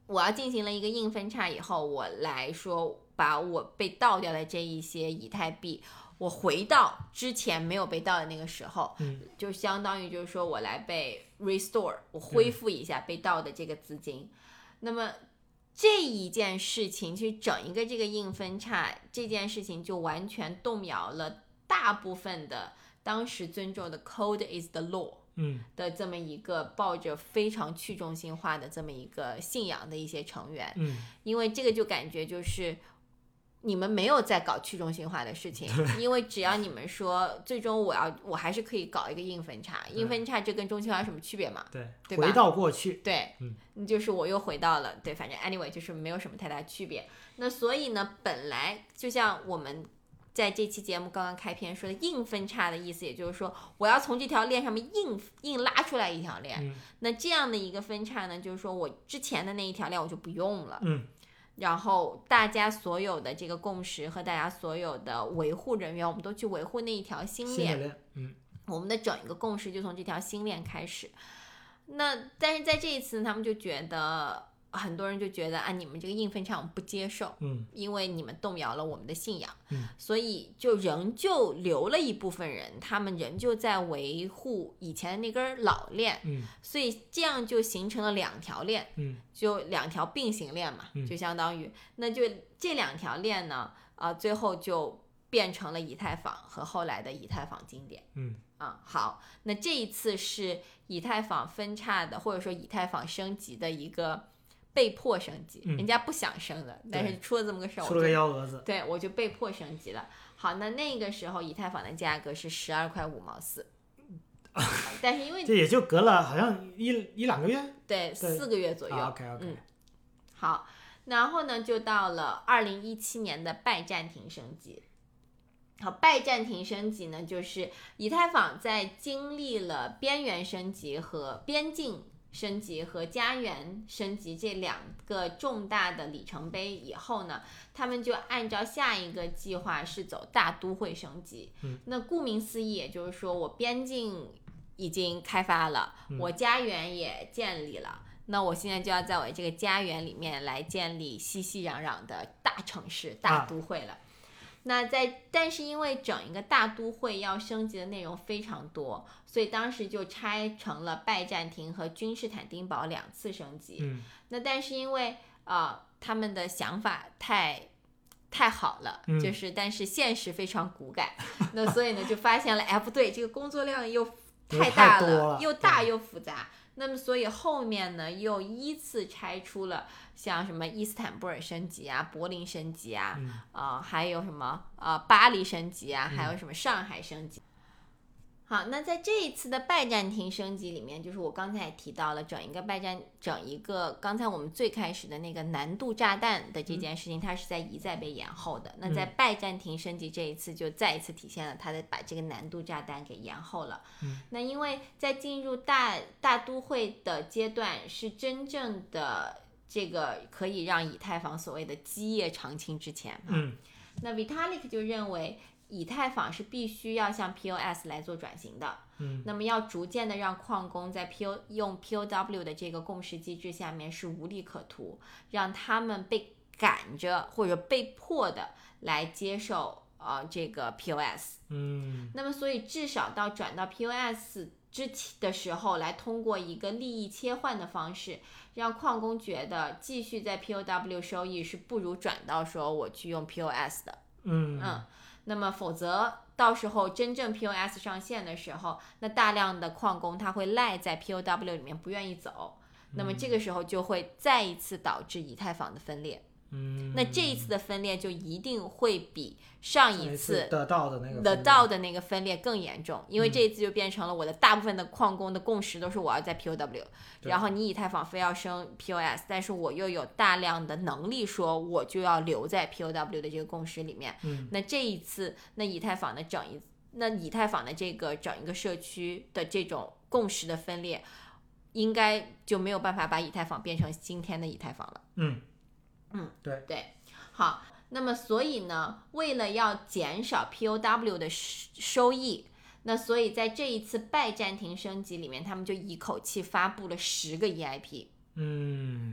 我要进行了一个硬分叉以后，我来说把我被盗掉的这一些以太币，我回到之前没有被盗的那个时候， 嗯， 就相当于就是说我来被 restore， 我恢复一下被盗的这个资金。那么这一件事情去整一个这个硬分叉，这件事情就完全动摇了大部分的当时尊重的 code is the law 嗯的这么一个抱着非常去中心化的这么一个信仰的一些成员， 嗯， 因为这个就感觉就是你们没有在搞去中心化的事情，因为只要你们说最终我要我还是可以搞一个硬分叉，硬分叉这跟中心化有什么区别嘛？ 对， 对吧回到过去， 对， 嗯， 就是我又回到了，对，反正 anyway 就是没有什么太大区别。那所以呢，本来就像我们在这期节目刚刚开篇说的硬分叉的意思，也就是说我要从这条链上面硬硬拉出来一条链， 嗯那这样的一个分叉呢，就是说我之前的那一条链我就不用了， 嗯然后大家所有的这个共识和大家所有的维护人员，我们都去维护那一条新链， 新的链，嗯我们的整一个共识就从这条新链开始。那但是在这一次他们就觉得很多人就觉得啊，你们这个硬分叉我们不接受， 嗯因为你们动摇了我们的信仰， 嗯， 所以就仍旧留了一部分人，他们仍旧在维护以前的那根老链， 嗯所以这样就形成了两条链， 嗯就两条并行链嘛， 嗯就相当于那就这两条链呢，啊、最后就变成了以太坊和后来的以太坊经典。 嗯啊，好，那这一次是以太坊分叉的，或者说以太坊升级的一个被迫升级， 嗯人家不想升的，但是出了这么个事儿， 出了个我就幺蛾子， 对我就被迫升级了。好，那那个时候以太坊的价格是十二块五毛四，但是因为这也就隔了好像一一两个月， 对四个月左右， 啊，OK OK， 嗯，好，然后呢就到了二零一七年的拜占庭升级。好，拜占庭升级呢，就是以太坊在经历了边缘升级和边境升级和家园升级这两个重大的里程碑以后呢，他们就按照下一个计划是走大都会升级。 嗯， 那顾名思义，也就是说我边境已经开发了， 嗯我家园也建立了。那我现在就要在我这个家园里面来建立熙熙攘攘的大城市、大都会了。啊那在，但是因为整一个大都会要升级的内容非常多，所以当时就拆成了拜占庭和君士坦丁堡两次升级。 嗯那但是因为呃他们的想法太太好了， 嗯就是但是现实非常骨感，那所以呢就发现了，哎不对，这个工作量又太大又太多了又大又复杂。那么所以后面呢又依次拆出了像什么伊斯坦布尔升级啊、柏林升级啊， 嗯呃，还有什么呃巴黎升级啊， 嗯还有什么上海升级。好，那在这一次的拜占庭升级里面，就是我刚才也提到了，整一个拜占，整一个刚才我们最开始的那个难度炸弹的这件事情，它是在一再被延后的。那在拜占庭升级这一次，就再一次体现了它的把这个难度炸弹给延后了。 嗯， 那因为在进入大大都会的阶段，是真正的这个可以让以太坊所谓的基业长青之前。 嗯， 那 Vitalik 就认为，以太坊是必须要向 P O S 来做转型的， 嗯， 那么要逐渐的让矿工在 P O 用 P O W 的这个共识机制下面是无利可图，让他们被赶着或者被迫的来接受呃这个 P O S， 嗯， 那么所以至少到转到 P O S 之前的时候，来通过一个利益切换的方式，让矿工觉得继续在 P O W 收益是不如转到说我去用 P O S 的， 嗯嗯。那么否则到时候真正 P O S 上线的时候，那大量的矿工他会赖在 P O W 里面不愿意走，那么这个时候就会再一次导致以太坊的分裂。 嗯， 那这一次的分裂就一定会比上一次得到的那个得到的那个分裂更严重，因为这一次就变成了我的大部分的矿工的共识都是我要在 P O W， 然后你以太坊非要升 P O S， 但是我又有大量的能力说我就要留在 P O W 的这个共识里面。 嗯， 那这一次那以太坊的整一那以太坊的这个整一个社区的这种共识的分裂，应该就没有办法把以太坊变成今天的以太坊了。 嗯嗯， 对对，好，那么所以呢，为了要减少 P O W 的收益，那所以在这一次拜占庭升级里面，他们就一口气发布了十个 E I P。 嗯，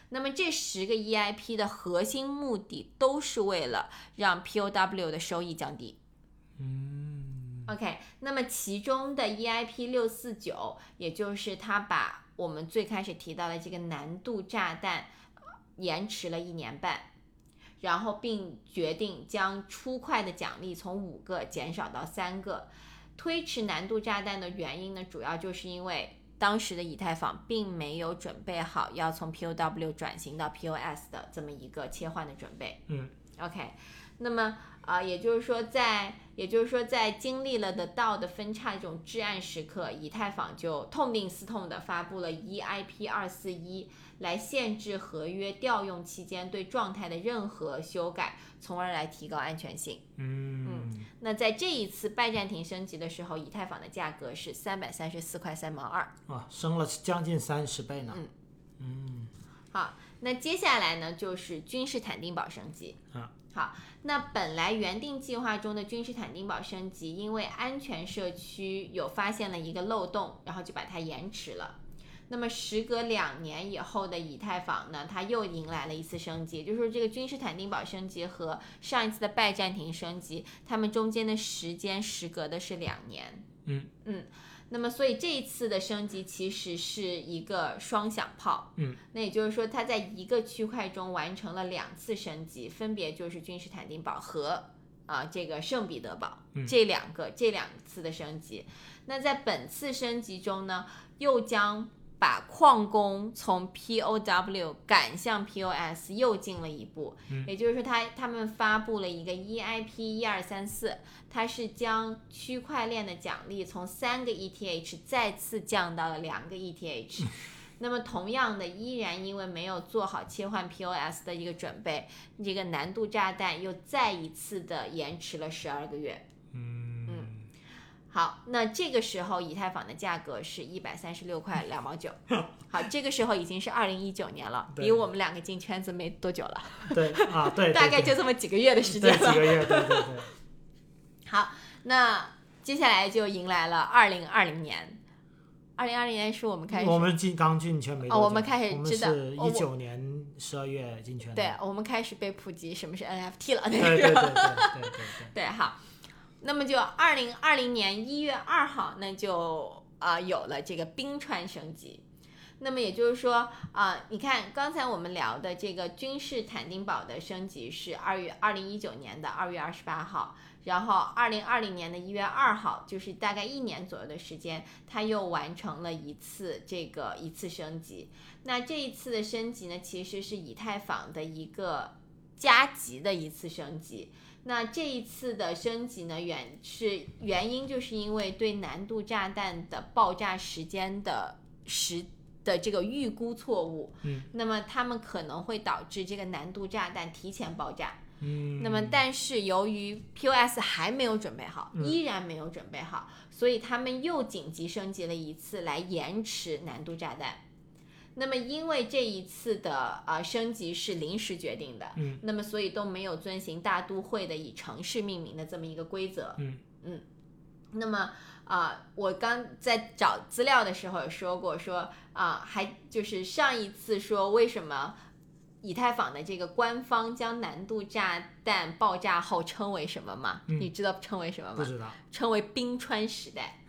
那么这十个 E I P 的核心目的都是为了让 P O W 的收益降低。 嗯 OK， 那么其中的 E I P 六四九，也就是它把我们最开始提到的这个难度炸弹延迟了一年半，然后并决定将出快的奖励从五个减少到三个。推迟难度炸弹的原因呢，主要就是因为当时的以太坊并没有准备好要从 P O W 转型到 P O S 的这么一个切换的准备。 嗯 OK， 那么啊、呃，也就是说在，也就是说在经历了的道的分叉这种至暗时刻，以太坊就痛定思痛的发布了 E I P 二四一，来限制合约调用期间对状态的任何修改，从而来提高安全性。 嗯嗯，那在这一次拜占庭升级的时候，以太坊的价格是三百三十四块三毛二， 啊，升了将近三十倍呢。 嗯嗯， 好，那接下来呢就是君士坦丁堡升级。 啊， 好，那本来原定计划中的君士坦丁堡升级，因为安全社区有发现了一个漏洞，然后就把它延迟了。那么时隔两年以后的以太坊呢，它又迎来了一次升级，就是说这个君士坦丁堡升级和上一次的拜占庭升级，它们中间的时间时隔的是两年。 嗯嗯，那么所以这一次的升级其实是一个双响炮。 嗯， 那也就是说它在一个区块中完成了两次升级，分别就是君士坦丁堡和啊、呃、这个圣彼得堡、 嗯、 这两个这两次的升级。那在本次升级中呢，又将把矿工从 P O W 赶向 P O S 又进了一步。 嗯、 也就是说他他们发布了一个 E I P 一二三四，它是将区块链的奖励从三个 E T H 再次降到了两个 E T H。那么同样的，依然因为没有做好切换 P O S 的一个准备，这个难度炸弹又再一次的延迟了十二个月。 嗯嗯，好，那这个时候以太坊的价格是一百三十六块两毛九。好，这个时候已经是二零一九年了，离我们两个进圈子没多久了。 对啊，对， 大概就这么几个月的时间了。 对，几个月，对对对。 好，那接下来就迎来了二零二零年。二零二零年是我们开始， 我们进刚进圈没多久， 哦，我们开始知道， 我们是一九年十二月进圈的。 对，我们开始被普及什么是 N F T 了。 对对对对对对对。 对，好，那么就二零二零年一月二号，那就啊、呃、有了这个冰川升级。那么也就是说啊、呃，你看刚才我们聊的这个君士坦丁堡的升级是二月二零一九年的二月二十八号。然后二零二零年的一月二号，就是大概一年左右的时间，它又完成了一次这个一次升级。那这一次的升级呢，其实是以太坊的一个加急的一次升级。那这一次的升级呢，原是原因就是因为对难度炸弹的爆炸时间的时的这个预估错误， 嗯， 那么它们可能会导致这个难度炸弹提前爆炸。 嗯， 那么但是由于 P O S 还没有准备好， 嗯、 依然没有准备好，所以他们又紧急升级了一次来延迟难度炸弹。那么因为这一次的呃升级是临时决定的， 嗯， 那么所以都没有遵循大都会的以城市命名的这么一个规则， 嗯嗯。那么啊、呃，我刚在找资料的时候有说过说啊、呃，还就是上一次说为什么以太坊的这个官方将难度炸弹爆炸后称为什么吗？ 嗯、 你知道称为什么吗？ 不知道。 称为冰川时代。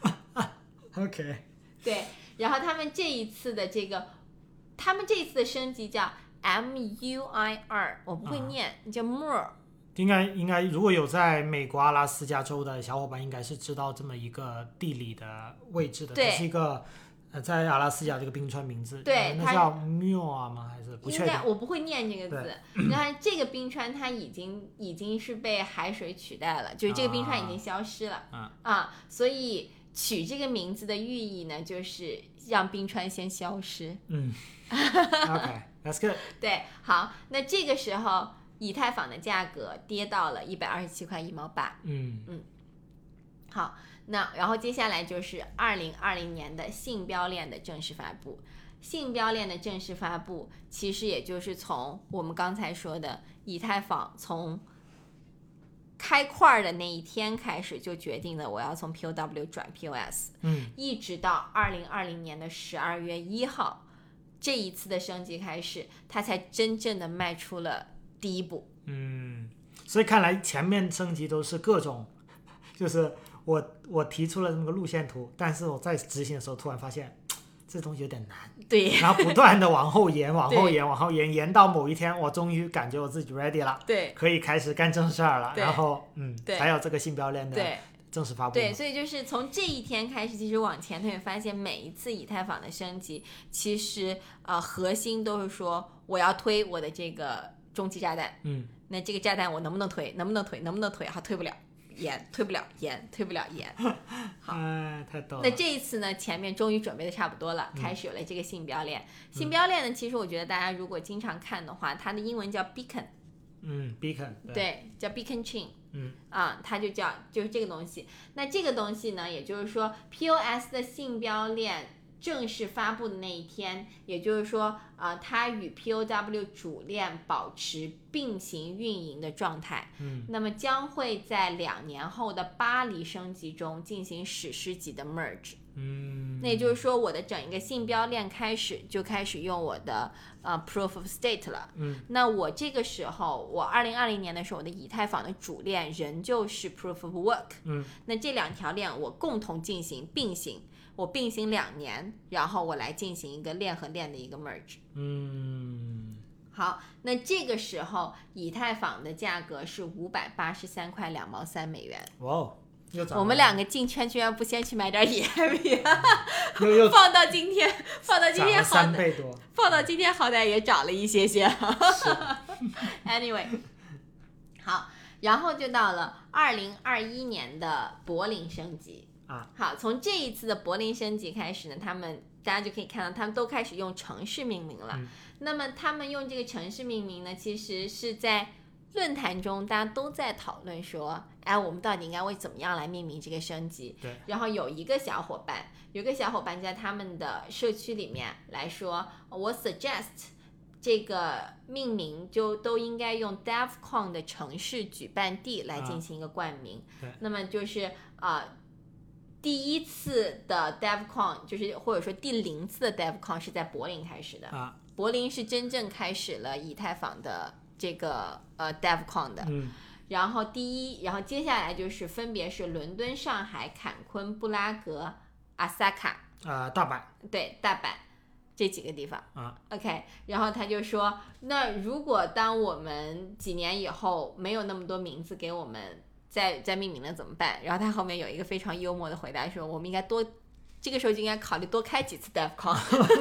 OK。 对，然后他们这一次的这个，他们这一次的升级叫 M U I R， 我不会念，啊、叫 More。 应该应该，如果有在美国阿拉斯加州的小伙伴，应该是知道这么一个地理的位置的。 对， 这是一个。呃，在阿拉斯加这个冰川名字， 对， 呃、那叫缪啊吗？还是不确定？ 应该我不会念这个字。那这个冰川它已经已经是被海水取代了，就是这个冰川已经消失了啊， 啊，所以取这个名字的寓意呢，就是让冰川先消失。 嗯，OK，that's good。 对，好，那这个时候以太坊的价格跌到了一百二十七块一毛八。 嗯嗯，好。那然后接下来就是二零二零年的信标链的正式发布。信标链的正式发布，其实也就是从我们刚才说的以太坊从开块的那一天开始就决定了我要从 P O W 转 P O S， 嗯， 一直到二零二零年的十二月一号， 这一次的升级开始，它才真正的迈出了第一步。 嗯，所以看来前面升级都是各种，就是我我提出了这么个路线图，但是我在执行的时候突然发现这东西有点难， 对， 然后不断的往后延往后延往后延，延到某一天我终于感觉我自己 ready 了， 对， 可以开始干正事儿了， 对然后嗯， 对才有这个信标链的对正式发布。 对，所以就是从这一天开始，其实往前，他会发现每一次以太坊的升级，其实呃核心都是说我要推我的这个终极炸弹， 嗯， 那这个炸弹我能不能推？能不能推？能不能推？好，推不了，延，推不了，延，推不了，延。好， 哎，太逗了。 那这一次呢，前面终于准备的差不多了， 嗯开始有了这个信标链。信标链呢，其实我觉得大家如果经常看的话，它的英文叫 beacon， 嗯 beacon 对， 对，叫 beacon chain。 嗯啊，它就叫就是这个东西。那这个东西呢，也就是说 P O S 的信标链正式发布的那一天，也就是说，呃，它与 P O W 主链保持并行运营的状态。 嗯， 那么将会在两年后的巴黎升级中进行史诗级的 merge。 嗯， 那也就是说，我的整一个信标链开始就开始用我的呃 proof of state 了。 嗯， 那我这个时候，我二零二零年的时候，我的以太坊的主链仍旧是 proof of work。 嗯， 那这两条链我共同进行并行，我并行两年，然后我来进行一个链和链的一个 merge。 嗯， 好，那这个时候以太坊的价格是五百八十三块两毛三美元。 哇哦，又涨了。 我们两个进圈居然不先去买点以太币， 又又放到今天，放到今涨了天好歹， 三倍多。 放到今天好歹也涨了一些些。Anyway， 好，然后就到了二零二一年的柏林升级啊。 好，从这一次的柏林升级开始呢，他们大家就可以看到，他们都开始用城市命名了。 嗯、 那么他们用这个城市命名呢，其实是在论坛中大家都在讨论说，哎，我们到底应该为怎么样来命名这个升级？ 对。 然后有一个小伙伴，有一个小伙伴在他们的社区里面来说，我 suggest 这个命名就都应该用 DevCon 的城市举办地来进行一个冠名。 啊、对。 那么就是啊、呃，第一次的 DevCon 就是或者说第零次的 DevCon 是在柏林开始的。 啊。 柏林是真正开始了以太坊的这个呃 DevCon 的。 嗯。 然后第一，然后接下来就是分别是伦敦、上海、坎昆、布拉格、阿萨卡， 呃，大阪， 对，大阪这几个地方啊。 OK， 然后他就说，那如果当我们几年以后没有那么多名字给我们再再命名了怎么办？然后他后面有一个非常幽默的回答说，我们应该多这个时候就应该考虑多开几次 DevCon。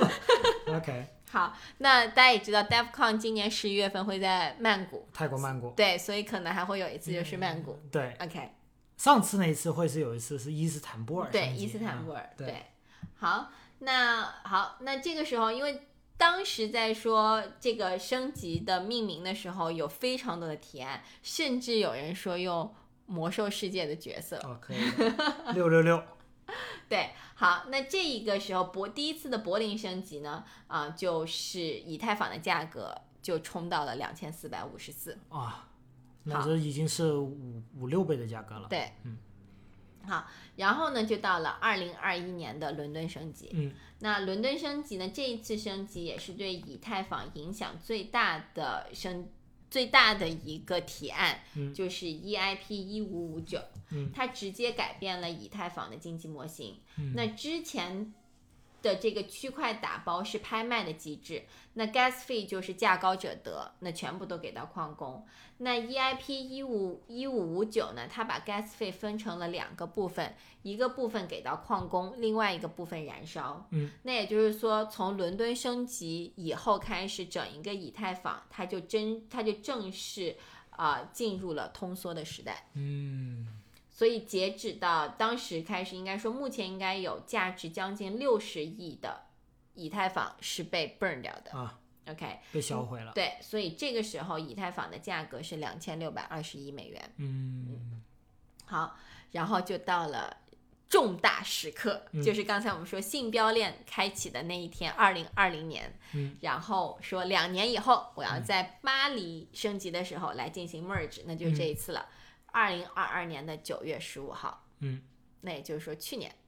OK。 好，那大家也知道 DevCon 今年十一月份会在曼谷， 泰国曼谷。 对，所以可能还会有一次就是曼谷。 嗯、对 ，OK。 上次那一次会是有一次是伊斯坦布尔， 对，伊斯坦布尔、 嗯，对。 对，好，那好，那这个时候，因为当时在说这个升级的命名的时候，有非常多的提案，甚至有人说用魔兽世界的角色。 哦，可以的。六六六。 对，好，那这一个时候柏第一次的柏林升级呢，啊、呃，就是以太坊的价格就冲到了两千四百五十四。 啊，那这已经是五五六倍的价格了。 对， 嗯。 好，然后呢，就到了二零二一年的伦敦升级。 嗯， 那伦敦升级呢，这一次升级也是对以太坊影响最大的升最大的一个提案， 嗯、 就是 E I P 一五五九。 嗯， 它直接改变了以太坊的经济模型。 嗯， 那之前的这个区块打包是拍卖的机制，那 gas fee 就是价高者得，那全部都给到矿工。那 E I P 一五五九呢，它把 gas fee 分成了两个部分，一个部分给到矿工，另外一个部分燃烧。 嗯， 那也就是说，从伦敦升级以后开始，整一个以太坊它就真它就正式啊、呃、进入了通缩的时代。 嗯。 所以截止到当时开始，应该说目前应该有价值将近六十亿的以太坊是被 burn 掉的啊 ，OK， 被销毁了。 对，所以这个时候以太坊的价格是两千六百二十一美元。 嗯， 好，然后就到了重大时刻， 嗯、 就是刚才我们说信标链开启的那一天，二零二零年。 嗯， 然后说两年以后我要在巴黎升级的时候来进行 merge，、嗯、那就是这一次了。二零二二年的九月十五号， 嗯， 那也就是说去年，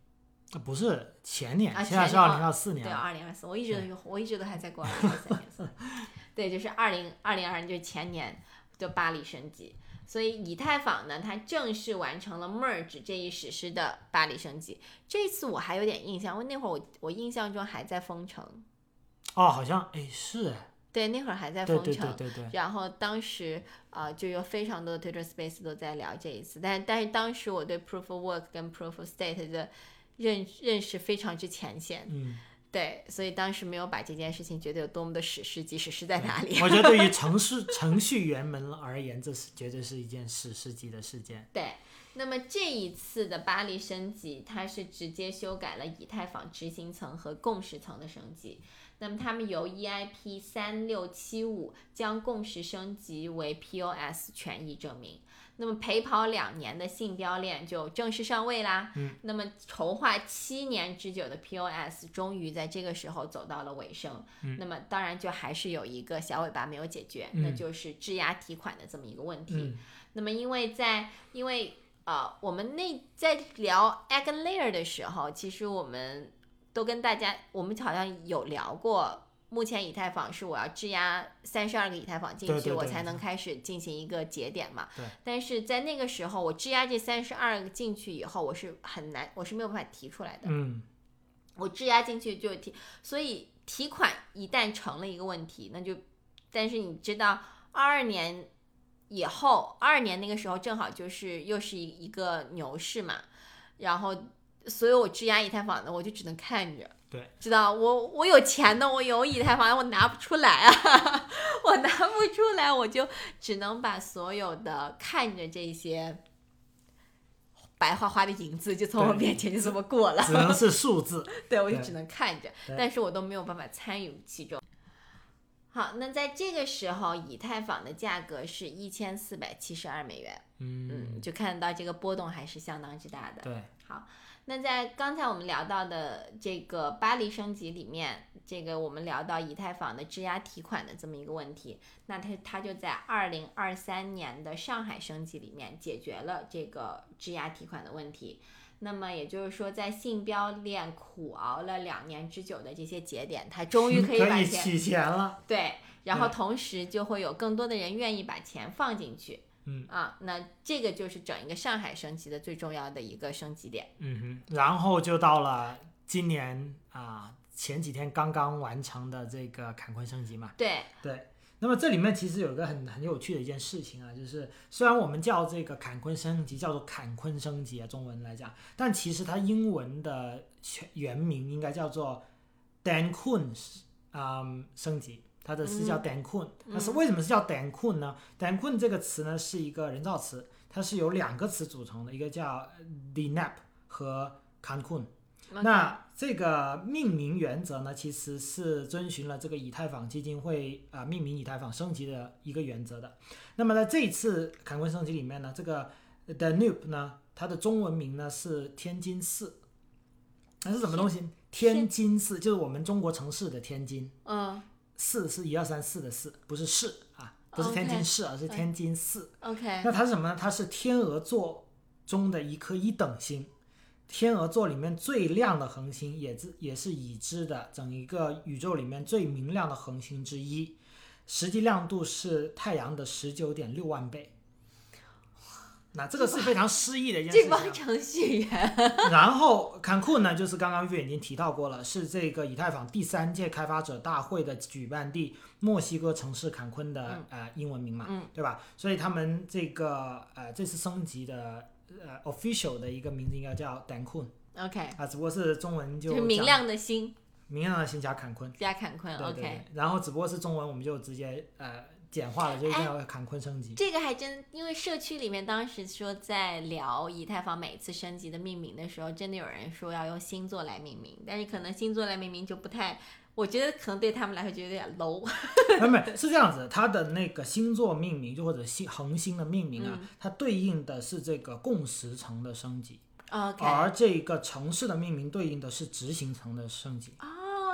不是前年， 啊现在是二零二四年对， 了。 二零二四，我一直都我一直都还在过二零二三年。对，就是二零二零二就是前年的巴黎升级。所以以太坊呢，它正式完成了 merge 这一史诗的巴黎升级。这次我还有点印象，因为那会儿我我印象中还在封城。 哦，好像哎是哎。 对，那会儿还在封城。 对对对对对。 然后当时呃就有非常多的 Twitter Space 都在聊这一次，但但是当时我对 Proof of Work 跟 Proof of State 的认认识非常之浅显。 嗯。 对，所以当时没有把这件事情觉得有多么的史诗级，史诗在哪里？ 我觉得对于程序程序员们而言，这是绝对是一件史诗级的事件。 对，那么这一次的巴黎升级，它是直接修改了以太坊执行层和共识层的升级。那么他们由 E I P 三六七五将共识升级为 P O S 权益证明。那么陪跑两年的信标链就正式上位啦。 嗯， 那么筹划七年之久的 P O S 终于在这个时候走到了尾声。 嗯， 那么当然就还是有一个小尾巴没有解决， 嗯、 那就是质押提款的这么一个问题。 嗯、 那么因为在因为呃我们那在聊 Eigenlayer 的时候，其实我们都跟大家我们好像有聊过。目前以太坊是我要质押三十二个以太坊进去， 对对对， 我才能开始进行一个节点嘛。 对。 但是在那个时候，我质押这三十二个进去以后，我是很难，我是没有办法提出来的。 嗯。 我质押进去就提，所以提款一旦成了一个问题，那就，但是你知道，二二年以后，二二年那个时候正好就是又是一个牛市嘛，然后，所以我质押以太坊的，我就只能看着。 对， 知道我我有钱的，我有以太坊，我拿不出来啊，我拿不出来，我就只能把所有的看着这些白花花的银子就从我面前就这么过了， 只能是数字。 对，我就只能看着，但是我都没有办法参与其中。好，那在这个时候，以太坊的价格是一千四百七十二美元。 嗯嗯，就看到这个波动还是相当之大的。 对， 好。那在刚才我们聊到的这个巴黎升级里面，这个我们聊到以太坊的质押提款的这么一个问题，那它它就在二零二三年的上海升级里面解决了这个质押提款的问题。那么也就是说，在信标链苦熬了两年之久的这些节点，它终于可以把钱取钱了。 对，然后同时就会有更多的人愿意把钱放进去。 嗯啊，那这个就是整一个上海升级的最重要的一个升级点。 嗯哼，然后就到了今年啊，前几天刚刚完成的这个坎昆升级嘛。 对对，那么这里面其实有一个很很有趣的一件事情啊，就是虽然我们叫这个坎昆升级叫做坎昆升级啊，中文来讲，但其实它英文的原名应该叫做 Dan Kun 啊、嗯、升级。它的是叫 Dan Kun， 那是为什么是叫 Dan Kun 呢？ Dan Kun 这个词呢是一个人造词，它是由两个词组成的，一个叫 Denap 和 Cancun。Okay. 那这个命名原则呢，其实是遵循了这个以太坊基金会啊、呃、命名以太坊升级的一个原则的。那么在这一次坎昆升级里面呢，这个 Danube 呢，它的中文名呢是天津市。那是什么东西？天津市就是我们中国城市的天津。 嗯。 市是一二三四的市，不是市啊，不是天津市， okay. 而是天津市。 OK。 那它是什么呢？它是天鹅座中的一颗一等星，天鹅座里面最亮的恒星，也是也是已知的整一个宇宙里面最明亮的恒星之一，实际亮度是太阳的十九点六万倍。那这个是非常诗意的一件事情、啊。 这帮程序员。 然后 Cancun 呢，就是刚刚月已经提到过了，是这个以太坊第三届开发者大会的举办地，墨西哥城市坎昆的、嗯、呃英文名嘛、 嗯， 对吧？所以他们这个呃这次升级的呃 official 的一个名字应该叫 Cancun。OK。啊，只不过是中文就。 就是明亮的星。 明亮的星加坎昆。 加坎昆。 对对对 OK。 然后只不过是中文，我们就直接呃。简化了就一定要坎昆升级、哎、 这个还真，因为社区里面当时说在聊以太坊每一次升级的命名的时候，真的有人说要用星座来命名，但是可能星座来命名就不太，我觉得可能对他们来说就有点 low。 没没是这样子，它的那个星座命名就或者星恒星的命名啊、嗯，它对应的是这个共识层的升级、 okay. 而这个城市的命名对应的是执行层的升级。 哦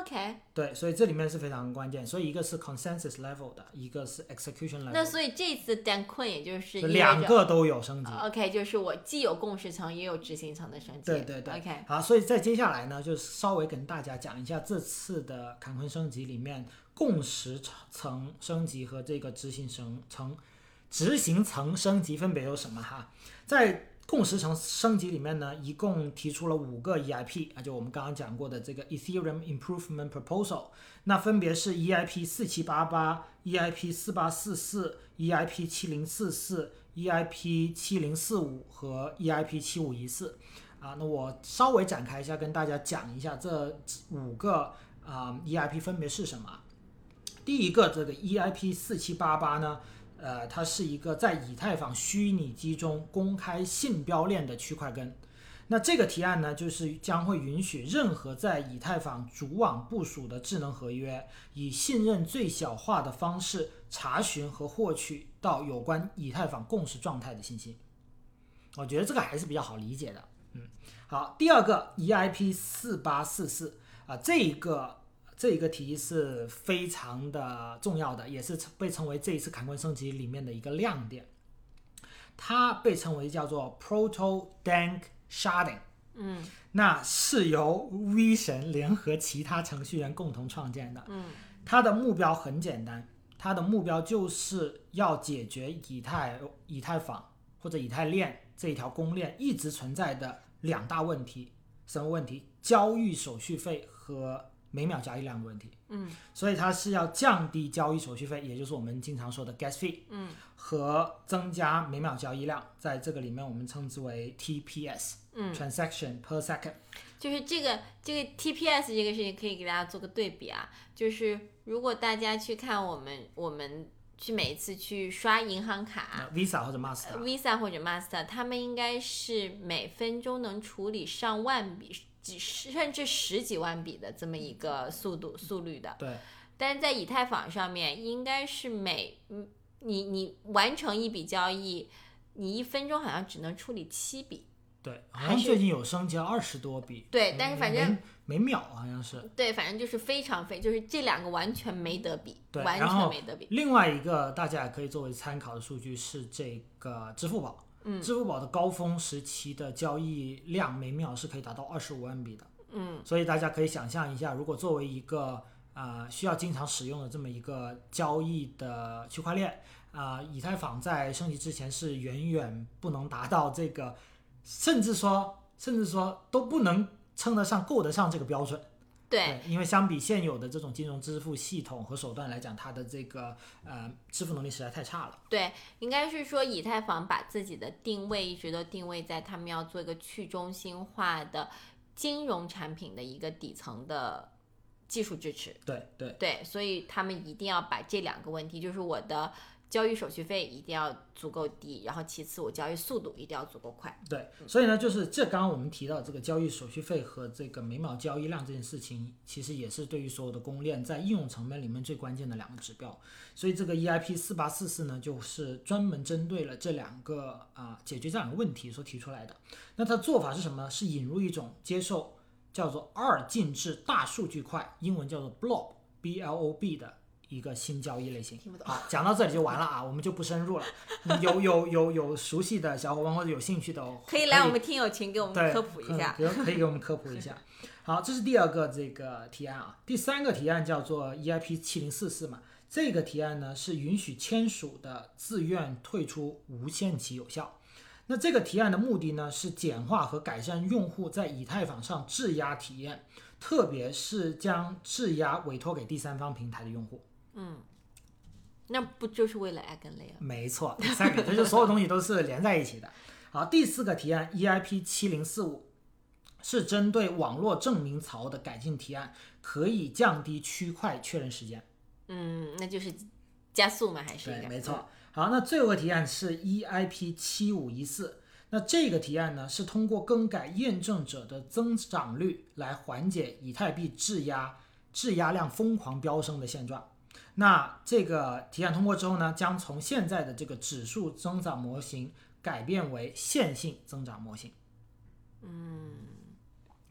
OK， 对，所以这里面是非常关键。所以一个是 consensus level 的，一个是 execution level。 那所以这次 Dan Quinn 也就是意味着两个都有升级。 OK， 就是我既有共识层也有执行层的升级。 对对对。 OK， 好，所以在接下来呢，就稍微跟大家讲一下这次的坎昆升级里面共识层升级和这个执行层层执行层升级分别有什么哈？在共识层升级里面呢，一共提出了五个 E I P 啊，就我们刚刚讲过的这个 Ethereum Improvement Proposal， 那分别是 E I P 四七八八、E I P 四八四四、E I P 七零四四、E I P 七零四五和 E I P 七五一四啊。那我稍微展开一下，跟大家讲一下这五个啊 E I P 分别是什么。第一个这个 E I P 四七八八呢。呃，它是一个在以太坊虚拟机中公开信标链的区块根。那这个提案呢，就是将会允许任何在以太坊主网部署的智能合约，以信任最小化的方式查询和获取到有关以太坊共识状态的信息。我觉得这个还是比较好理解的。嗯，好，第二个 E I P 四八四四啊，这一个。这一个题是非常的重要的，也是被称为这一次坎昆升级里面的一个亮点。它被称为叫做 Proto Dank Sharding， 嗯， 那是由 V 神联合其他程序员共同创建的。 嗯， 它的目标很简单，它的目标就是要解决以太以太坊或者以太链这一条公链一直存在的两大问题。什么问题？交易手续费和每秒交易量的问题。 嗯， 所以它是要降低交易手续费，也就是我们经常说的 gas fee， 嗯， 和增加每秒交易量，在这个里面我们称之为 T P S， 嗯 transaction per second。 就是这个这个 T P S 这个事情可以给大家做个对比啊，就是如果大家去看我们我们去每一次去刷银行卡、 呃、Visa 或者 Master， Visa 或者 Master， 他们应该是每分钟能处理上万笔几甚至十几万笔的这么一个速度速率的。 对。 但是在以太坊上面应该是每你你完成一笔交易，你一分钟好像只能处理七笔。 对，好像最近有升级了二十多笔。 对，但是反正每秒好像是。 对，反正就是非常非，就是这两个完全没得比， 对， 完全没得比。 另外一个大家也可以作为参考的数据是这个支付宝。 嗯， 支付宝的高峰时期的交易量每秒是可以达到二十五万笔的。 嗯， 所以大家可以想象一下，如果作为一个呃需要经常使用的这么一个交易的区块链啊、呃，以太坊在升级之前是远远不能达到这个，甚至说甚至说都不能称得上够得上这个标准。 对， 对，因为相比现有的这种金融支付系统和手段来讲，它的这个呃支付能力实在太差了。 对，应该是说以太坊把自己的定位一直都定位在他们要做一个去中心化的金融产品的一个底层的技术支持。 对对对，所以他们一定要把这两个问题，就是我的交易手续费一定要足够低，然后其次我交易速度一定要足够快。 对，所以呢，就是这刚刚我们提到这个交易手续费和这个每秒交易量这件事情，其实也是对于所有的公链在应用层面里面最关键的两个指标。所以这个 E I P 四八四四呢，就是专门针对了这两个啊、呃、解决这两个问题所提出来的。那它做法是什么呢？是引入一种接受叫做二进制大数据块，英文叫做 Blob B L O B 的一个新交易类型。好，讲到这里就完了啊，我们就不深入了。有有有有熟悉的小伙伴或者有兴趣的， 可以来我们听友群给我们科普一下， 可以可以给我们科普一下。好，这是第二个这个提案啊。第三个提案叫做 E I P 七零四四嘛，这个提案呢是允许签署的自愿退出无限期有效。那这个提案的目的呢是简化和改善用户在以太坊上质押体验，特别是将质押委托给第三方平台的用户。 嗯，那不就是为了 Eigen Layer？ 没错，第三个，这就所有东西都是连在一起的。好，第四个提案 E I P 七零四五是针对网络证明槽的改进提案，可以降低区块确认时间。 嗯，那就是加速嘛，还是一个？ 对，没错。好，那最后个提案是 E I P 七五一四。那这个提案呢，是通过更改验证者的增长率来缓解以太币质押质押量疯狂飙升的现状。那这个提案通过之后呢，将从现在的这个指数增长模型改变为线性增长模型。 嗯，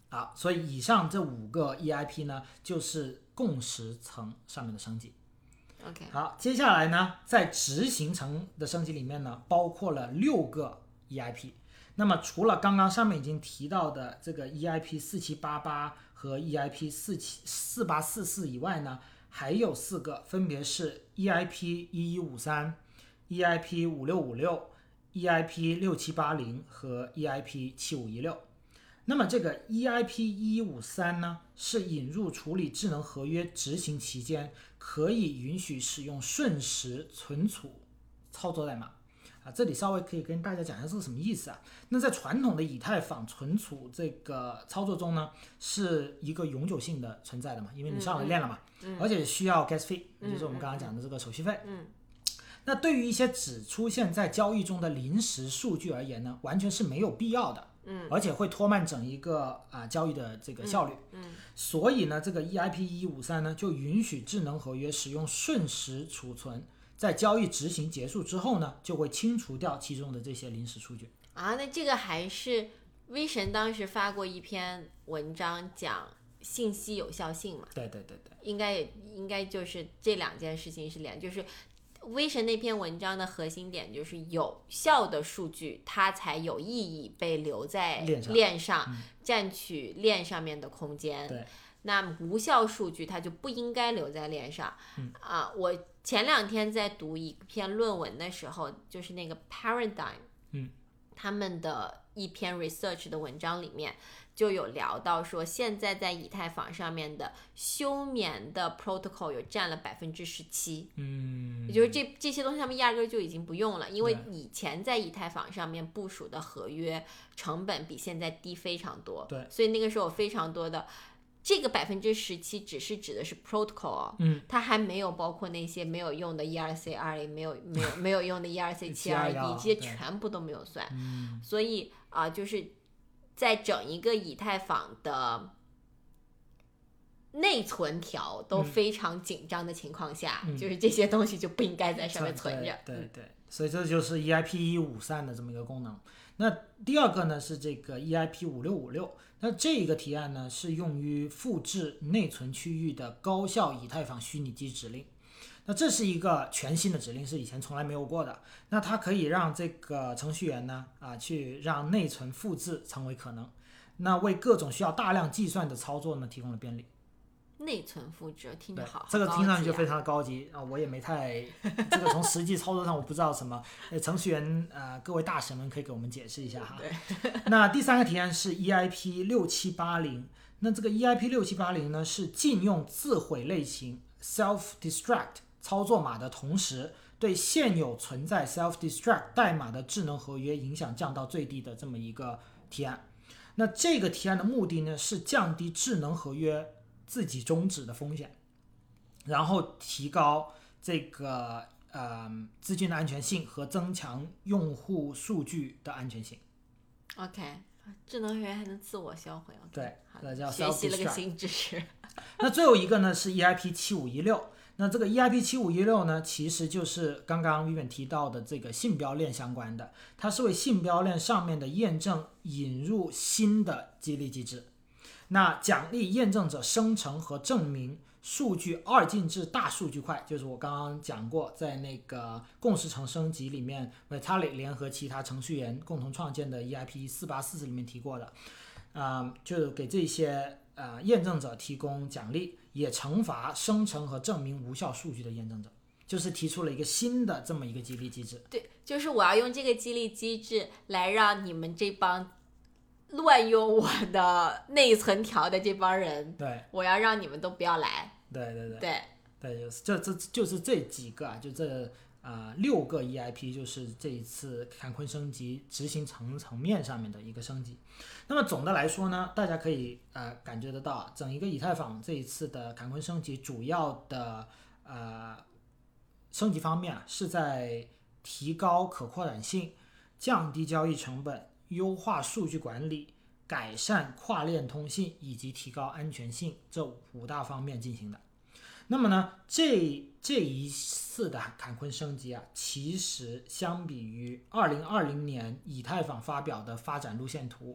啊，所以以上这五个 E I P 呢，就是共识层上面的升级。 OK， 好，接下来呢，在执行层的升级里面呢，包括了六个 E I P。那么除了刚刚上面已经提到的这个 E I P 四七八八和 E I P 四八四四以外呢，还有四个，分别是 E I P 一一五三、E I P 五六五六、E I P 六七八零和 E I P 七五一六。那么这个 E I P 一一五三呢，是引入处理智能合约执行期间可以允许使用瞬时存储操作代码啊。这里稍微可以跟大家讲一下这是什么意思啊？那在传统的以太坊存储这个操作中呢，是一个永久性的存在的嘛，因为你上了链了嘛， 嗯嗯、 而且需要 gas fee，也嗯、 就是我们刚刚讲的这个手续费。 嗯。 那对于一些只出现在交易中的临时数据而言呢，完全是没有必要的。 嗯， 而且会拖慢整一个啊、呃、交易的这个效率。 嗯，嗯所以呢，这个 E I P 一一五三呢就允许智能合约使用瞬时储存，在交易执行结束之后呢，就会清除掉其中的这些临时数据。 啊，那这个还是威神当时发过一篇文章讲信息有效性嘛？ 对对对对， 应该也应该就是这两件事情是两，就是威神那篇文章的核心点就是有效的数据它才有意义被留在链上， 链上嗯、 占取链上面的空间。 对， 那无效数据它就不应该留在链上。 嗯、 啊，我前两天在读一篇论文的时候，就是那个 Paradigm， 嗯， 他们的一篇 research 的文章里面就有聊到说，现在在以太坊上面的休眠的 protocol 有占了百分之十七， 嗯， 也就是这这些东西他们压根就已经不用了，因为以前在以太坊上面部署的合约成本比现在低非常多， 对， 所以那个时候有非常多的这个百分之十七只是指的是 protocol， 嗯， 它还没有包括那些没有用的 E R C 二零，没有没有没有用的 E R C 七二一，这些全部都没有算， 嗯， 所以啊、呃，就是在整一个以太坊的内存条都非常紧张的情况下， 嗯、 就是这些东西就不应该在上面存着。 对 对, 对, 对，所以这就是 E I P 一五三的这么一个功能。那第二个呢是这个 E I P 五六五六，那这个提案呢是用于复制内存区域的高效以太坊虚拟机指令。那这是一个全新的指令，是以前从来没有过的。那它可以让这个程序员呢啊去让内存复制成为可能，那为各种需要大量计算的操作呢提供了便利。 内存复制听着好， 这个听上去就非常的高级啊！我也没太这个从实际操作上我不知道什么，程序员呃各位大神们可以给我们解释一下哈。那第三个提案是 E I P 六七八零，那这个 E I P 六七八零呢是禁用自毁类型 self-destruct 操作码的同时，对现有存在 self-destruct 代码的智能合约影响降到最低的这么一个提案。那这个提案的目的呢是降低智能合约自己终止的风险，然后提高这个呃资金的安全性和增强用户数据的安全性。 OK， 智能合约还能自我销毁。Okay， 对， 那叫学习了个新知识。 那最后一个呢是 E I P 七五一六。那这个 E I P 七五一六呢，其实就是刚刚 Vivian 提到的这个信标链相关的，它是为信标链上面的验证引入新的激励机制。那奖励验证者生成和证明数据二进制大数据块，就是我刚刚讲过，在那个共识层升级里面 Vitalik 联合其他程序员共同创建的 E I P 四八四四里面提过的，啊、呃，就是给这些呃验证者提供奖励，也惩罚生成和证明无效数据的验证者，就是提出了一个新的这么一个激励机制。 对，就是我要用这个激励机制来让你们这帮乱用我的内存条的这帮人， 对， 我要让你们都不要来。 对对对对对，就是这这就是这几个啊，就这啊、呃、六个 E I P， 就是这一次坎昆升级执行层层面上面的一个升级。那么总的来说呢，大家可以呃感觉得到，整一个以太坊这一次的坎昆升级主要的呃升级方面啊，是在提高可扩展性、降低交易成本、优化数据管理、改善跨链通信以及提高安全性这五大方面进行的。那么呢，这这一次的坎昆升级啊，其实相比于二零二零年以太坊发表的发展路线图，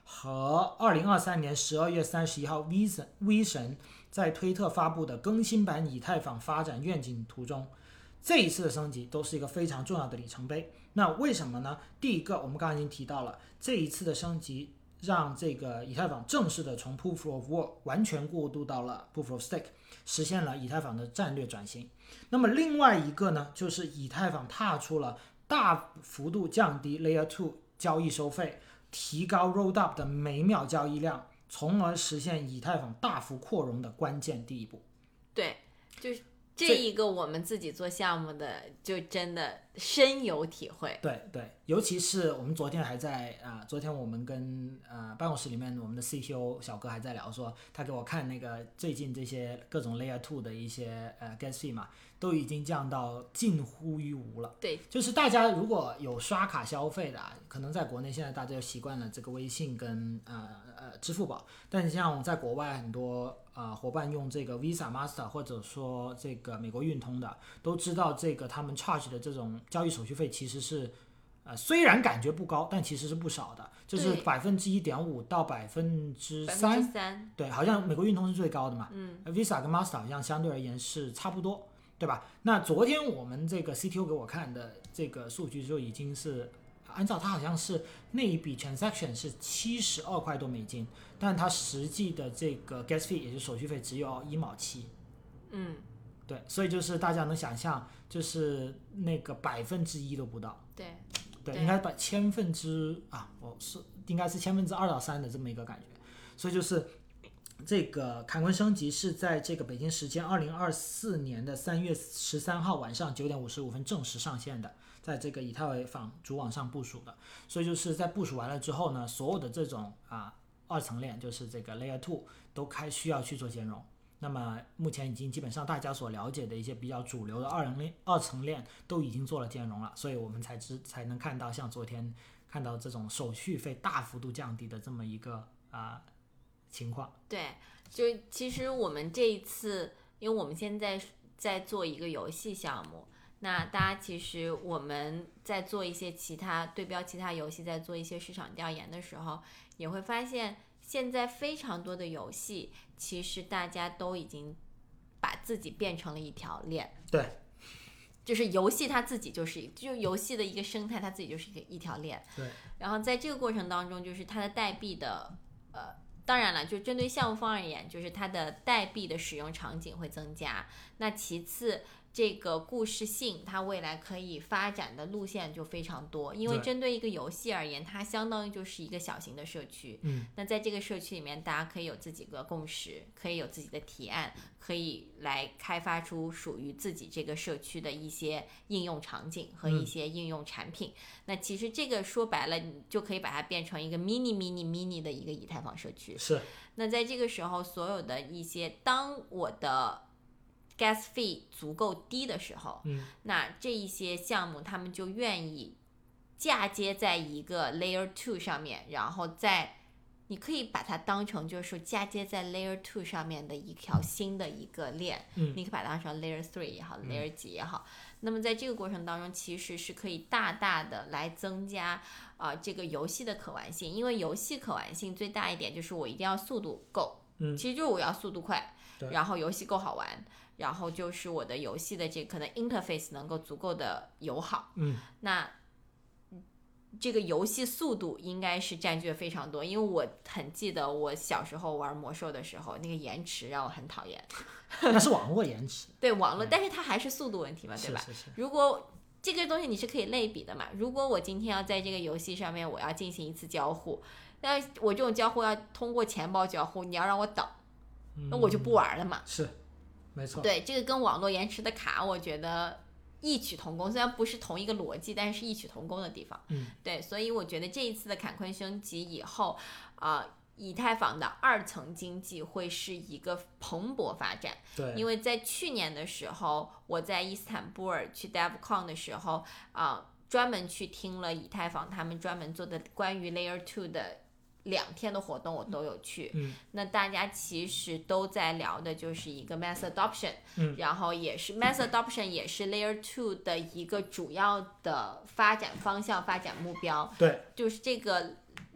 和二零二三年十二月三十一号 V 神 V 神在推特发布的更新版以太坊发展愿景图中，这一次的升级都是一个非常重要的里程碑。那为什么呢？第一个，我们刚刚已经提到了，这一次的升级让这个以太坊正式的从 Proof of Work 完全过渡到了 Proof of Stake， 实现了以太坊的战略转型。那么另外一个呢，就是以太坊踏出了大幅度降低 Layer 二 交易收费，提高 Rolled Up 的每秒交易量，从而实现以太坊大幅扩容的关键第一步。 对，就是这一个我们自己做项目的就真的深有体会。 对对，尤其是我们昨天还在啊、呃，昨天我们跟呃办公室里面我们的 C T O 小哥还在聊说，他给我看那个最近这些各种 Layer 二的一些呃 gas fee 嘛，都已经降到近乎于无了。 对， 就是大家如果有刷卡消费的、啊，可能在国内现在大家就习惯了这个微信跟呃呃支付宝，但是像在国外很多呃伙伴用这个 Visa、Master 或者说这个美国运通的，都知道这个他们 charge 的这种交易手续费其实是呃虽然感觉不高，但其实是不少的，就是百分之一点五到百分之三，对，好像美国运通是最高的嘛， 嗯 ，Visa 跟 Master 好像相对而言是差不多。对吧？那昨天我们这个 C T O 给我看的这个数据就已经是，按照它好像是那一笔 transaction 是七十二块多美金，但它实际的这个 gas fee 也就是手续费只有一毛七。 嗯， 对，所以就是大家能想象，就是那个百分之一都不到。 对， 对，应该把千分之啊，我是应该是千分之二到三的这么一个感觉，所以就是。这个坎昆升级是在这个北京时间二零二四年的三月十三号晚上九点五十五分正式上线的，在这个以太坊主网上部署的。所以就是在部署完了之后呢，所有的这种啊二层链，就是这个 Layer 二都开需要去做兼容。那么目前已经基本上大家所了解的一些比较主流的二层链二层链都已经做了兼容了，所以我们才知才能看到像昨天看到这种手续费大幅度降低的这么一个啊。情况。 对，就其实我们这一次，因为我们现在在做一个游戏项目，那大家其实我们在做一些其他对标其他游戏，在做一些市场调研的时候，也会发现现在非常多的游戏，其实大家都已经把自己变成了一条链。 对。 就是游戏它自己就是就游戏的一个生态，它自己就是一个一条链。 对。 然后在这个过程当中，就是它的代币的呃。当然了，就针对项目方而言，就是它的代币的使用场景会增加。那其次，这个故事性它未来可以发展的路线就非常多，因为针对一个游戏而言，它相当于就是一个小型的社区。 嗯， 那在这个社区里面，大家可以有自己的共识，可以有自己的提案，可以来开发出属于自己这个社区的一些应用场景和一些应用产品。嗯、那其实这个说白了，你就可以把它变成一个 mini mini mini 的一个以太坊社区。 是。 那在这个时候，所有的一些当我的gas fee 足够低的时候， 嗯， 那这一些项目他们就愿意嫁接在一个 layer 二上面，然后再你可以把它当成就是说嫁接在 layer 二上面的一条新的一个链， 嗯， 你可以把它当成 layer 三也好、 嗯、 layer 几也好。那么在这个过程当中，其实是可以大大的来增加啊、呃、这个游戏的可玩性，因为游戏可玩性最大一点就是我一定要速度够， 嗯， 其实就是我要速度快，然后游戏够好玩。然后就是我的游戏的这可能 interface 能够足够的友好， 嗯， 那这个游戏速度应该是占据的非常多，因为我很记得我小时候玩魔兽的时候，那个延迟让我很讨厌。 那是网络延迟。 对网络、嗯，但是它还是速度问题嘛，对吧？ 是是是。 如果这个东西你是可以类比的嘛，如果我今天要在这个游戏上面我要进行一次交互，那我这种交互要通过钱包交互，你要让我等，那我就不玩了嘛。 嗯、是。没错， 对，这个跟网络延迟的卡，我觉得异曲同工，虽然不是同一个逻辑，但是异曲同工的地方。 嗯， 对，所以我觉得这一次的坎昆升级以后，啊、呃，以太坊的二层经济会是一个蓬勃发展。 对， 因为在去年的时候，我在伊斯坦布尔去 DevCon 的时候，啊、呃，专门去听了以太坊他们专门做的关于 Layer 二的。两天的活动我都有去、 嗯、 那大家其实都在聊的就是一个 mass adoption、 嗯、 然后也是 mass adoption 也是 layer 二的一个主要的发展方向发展目标。 对， 就是这个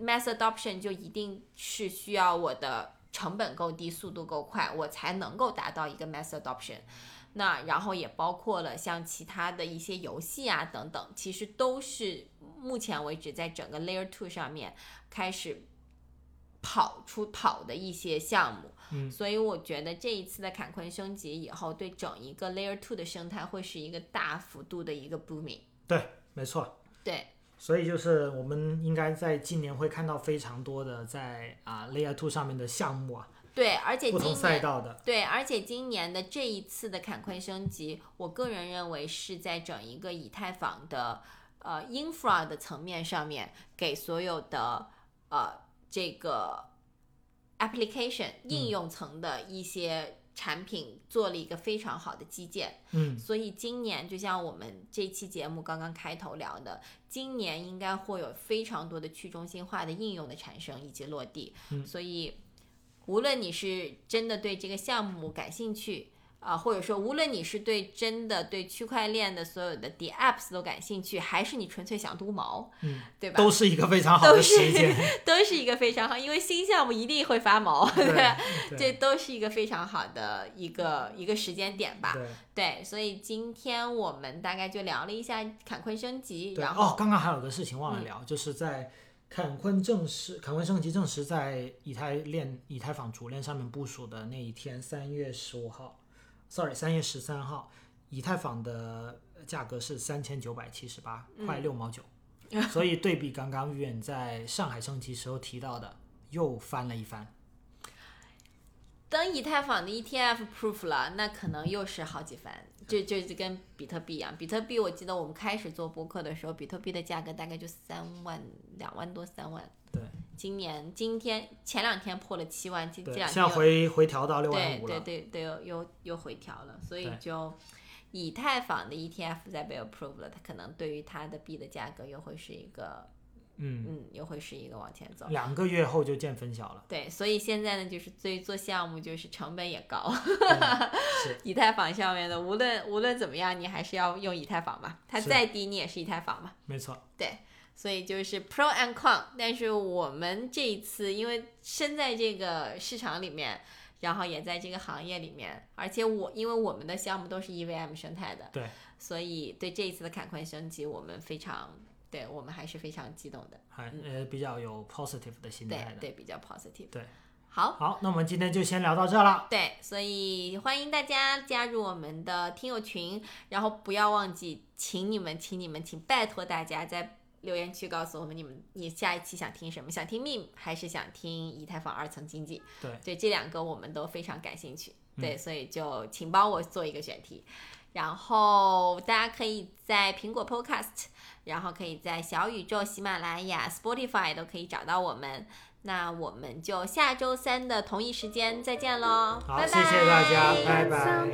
mass adoption 就一定是需要我的成本够低，速度够快，我才能够达到一个 mass adoption。那然后也包括了像其他的一些游戏啊等等，其实都是目前为止在整个 Layer 二 上面开始跑出跑的一些项目。 嗯， 所以我觉得这一次的坎昆升级以后，对整一个 Layer 二 的生态会是一个大幅度的一个 booming。 对，没错。 对。 所以就是我们应该在今年会看到非常多的在啊 Layer 二上面的项目啊。 对，而且今年不同赛道的， 对，而且今年的这一次的坎昆升级，我个人认为是在整一个以太坊的呃 infra 的层面上面，给所有的呃这个 application 应用层的一些产品做了一个非常好的基建。 嗯， 所以今年就像我们这期节目刚刚开头聊的，今年应该会有非常多的去中心化的应用的产生以及落地。 嗯， 所以无论你是真的对这个项目感兴趣啊、呃，或者说无论你是对真的对区块链的所有的 D apps 都感兴趣，还是你纯粹想撸毛， 嗯， 对吧？ 都是一个非常好的时间， 都是一个非常好，因为新项目一定会发毛， 对对吧？ 对， 这都是一个非常好的一个一个时间点吧。 对对，所以今天我们大概就聊了一下坎昆升级， 对然后哦，刚刚还有个事情忘了聊，嗯、就是在。坎昆正式，坎昆升级正式在以太链、以太坊主链上面部署的那一天，三月十五号 ，sorry， 三月十三号，以太坊的价格是三千九百七十八，快六毛九，所以对比刚刚远在上海升级时候提到的，又翻了一番。 等以太坊的 E T F proof 了，那可能又是好几番，就就跟比特币一样。比特币我记得我们开始做播客的时候，比特币的价格大概就三万、两万多、三万。 对。 今年今天前两天破了七万，这两天现在回回调到六万五了。 对对对对，又又又回调了，所以就以太坊的 E T F 在被 approve 了，它可能对于它的币的价格又会是一个。 嗯嗯，又会是一个往前走， 两个月后就见分晓了。 对，所以现在呢，就是对做项目就是成本也高， 是以太坊上面的，无论无论怎么样，你还是要用以太坊嘛，它再低你也是以太坊嘛。 没错。 对，所以就是 pro and con， 但是我们这一次因为身在这个市场里面，然后也在这个行业里面，而且我因为我们的项目都是 E V M 生态的， 对， 所以对这一次的坎昆升级，我们非常。对，我们还是非常激动的， 还呃比较有 positive 的心态的， 对对，比较 positive。 对， 好， 好，那我们今天就先聊到这了。 对，所以欢迎大家加入我们的听友群，然后不要忘记，请你们，请你们，请拜托大家在留言区告诉我们你们你下一期想听什么，想听 meme 还是想听以太坊二层经济？ 对， 对，这两个我们都非常感兴趣。对， 嗯、 所以就请帮我做一个选题。然后大家可以在苹果 Podcast， 然后可以在小宇宙、喜马拉雅、Spotify 都可以找到我们。那我们就下周三的同一时间再见喽！ 好， 拜拜， 谢谢大家，拜拜。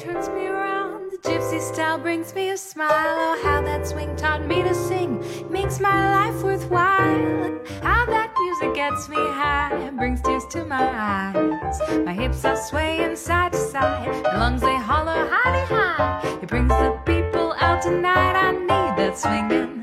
Gypsy style brings me a smile. Oh, how that swing taught me to sing makes my life worthwhile. How that music gets me high, brings tears to my eyes. My hips are swaying side to side, my lungs they holler high high. It brings the people out tonight. I need that swinging.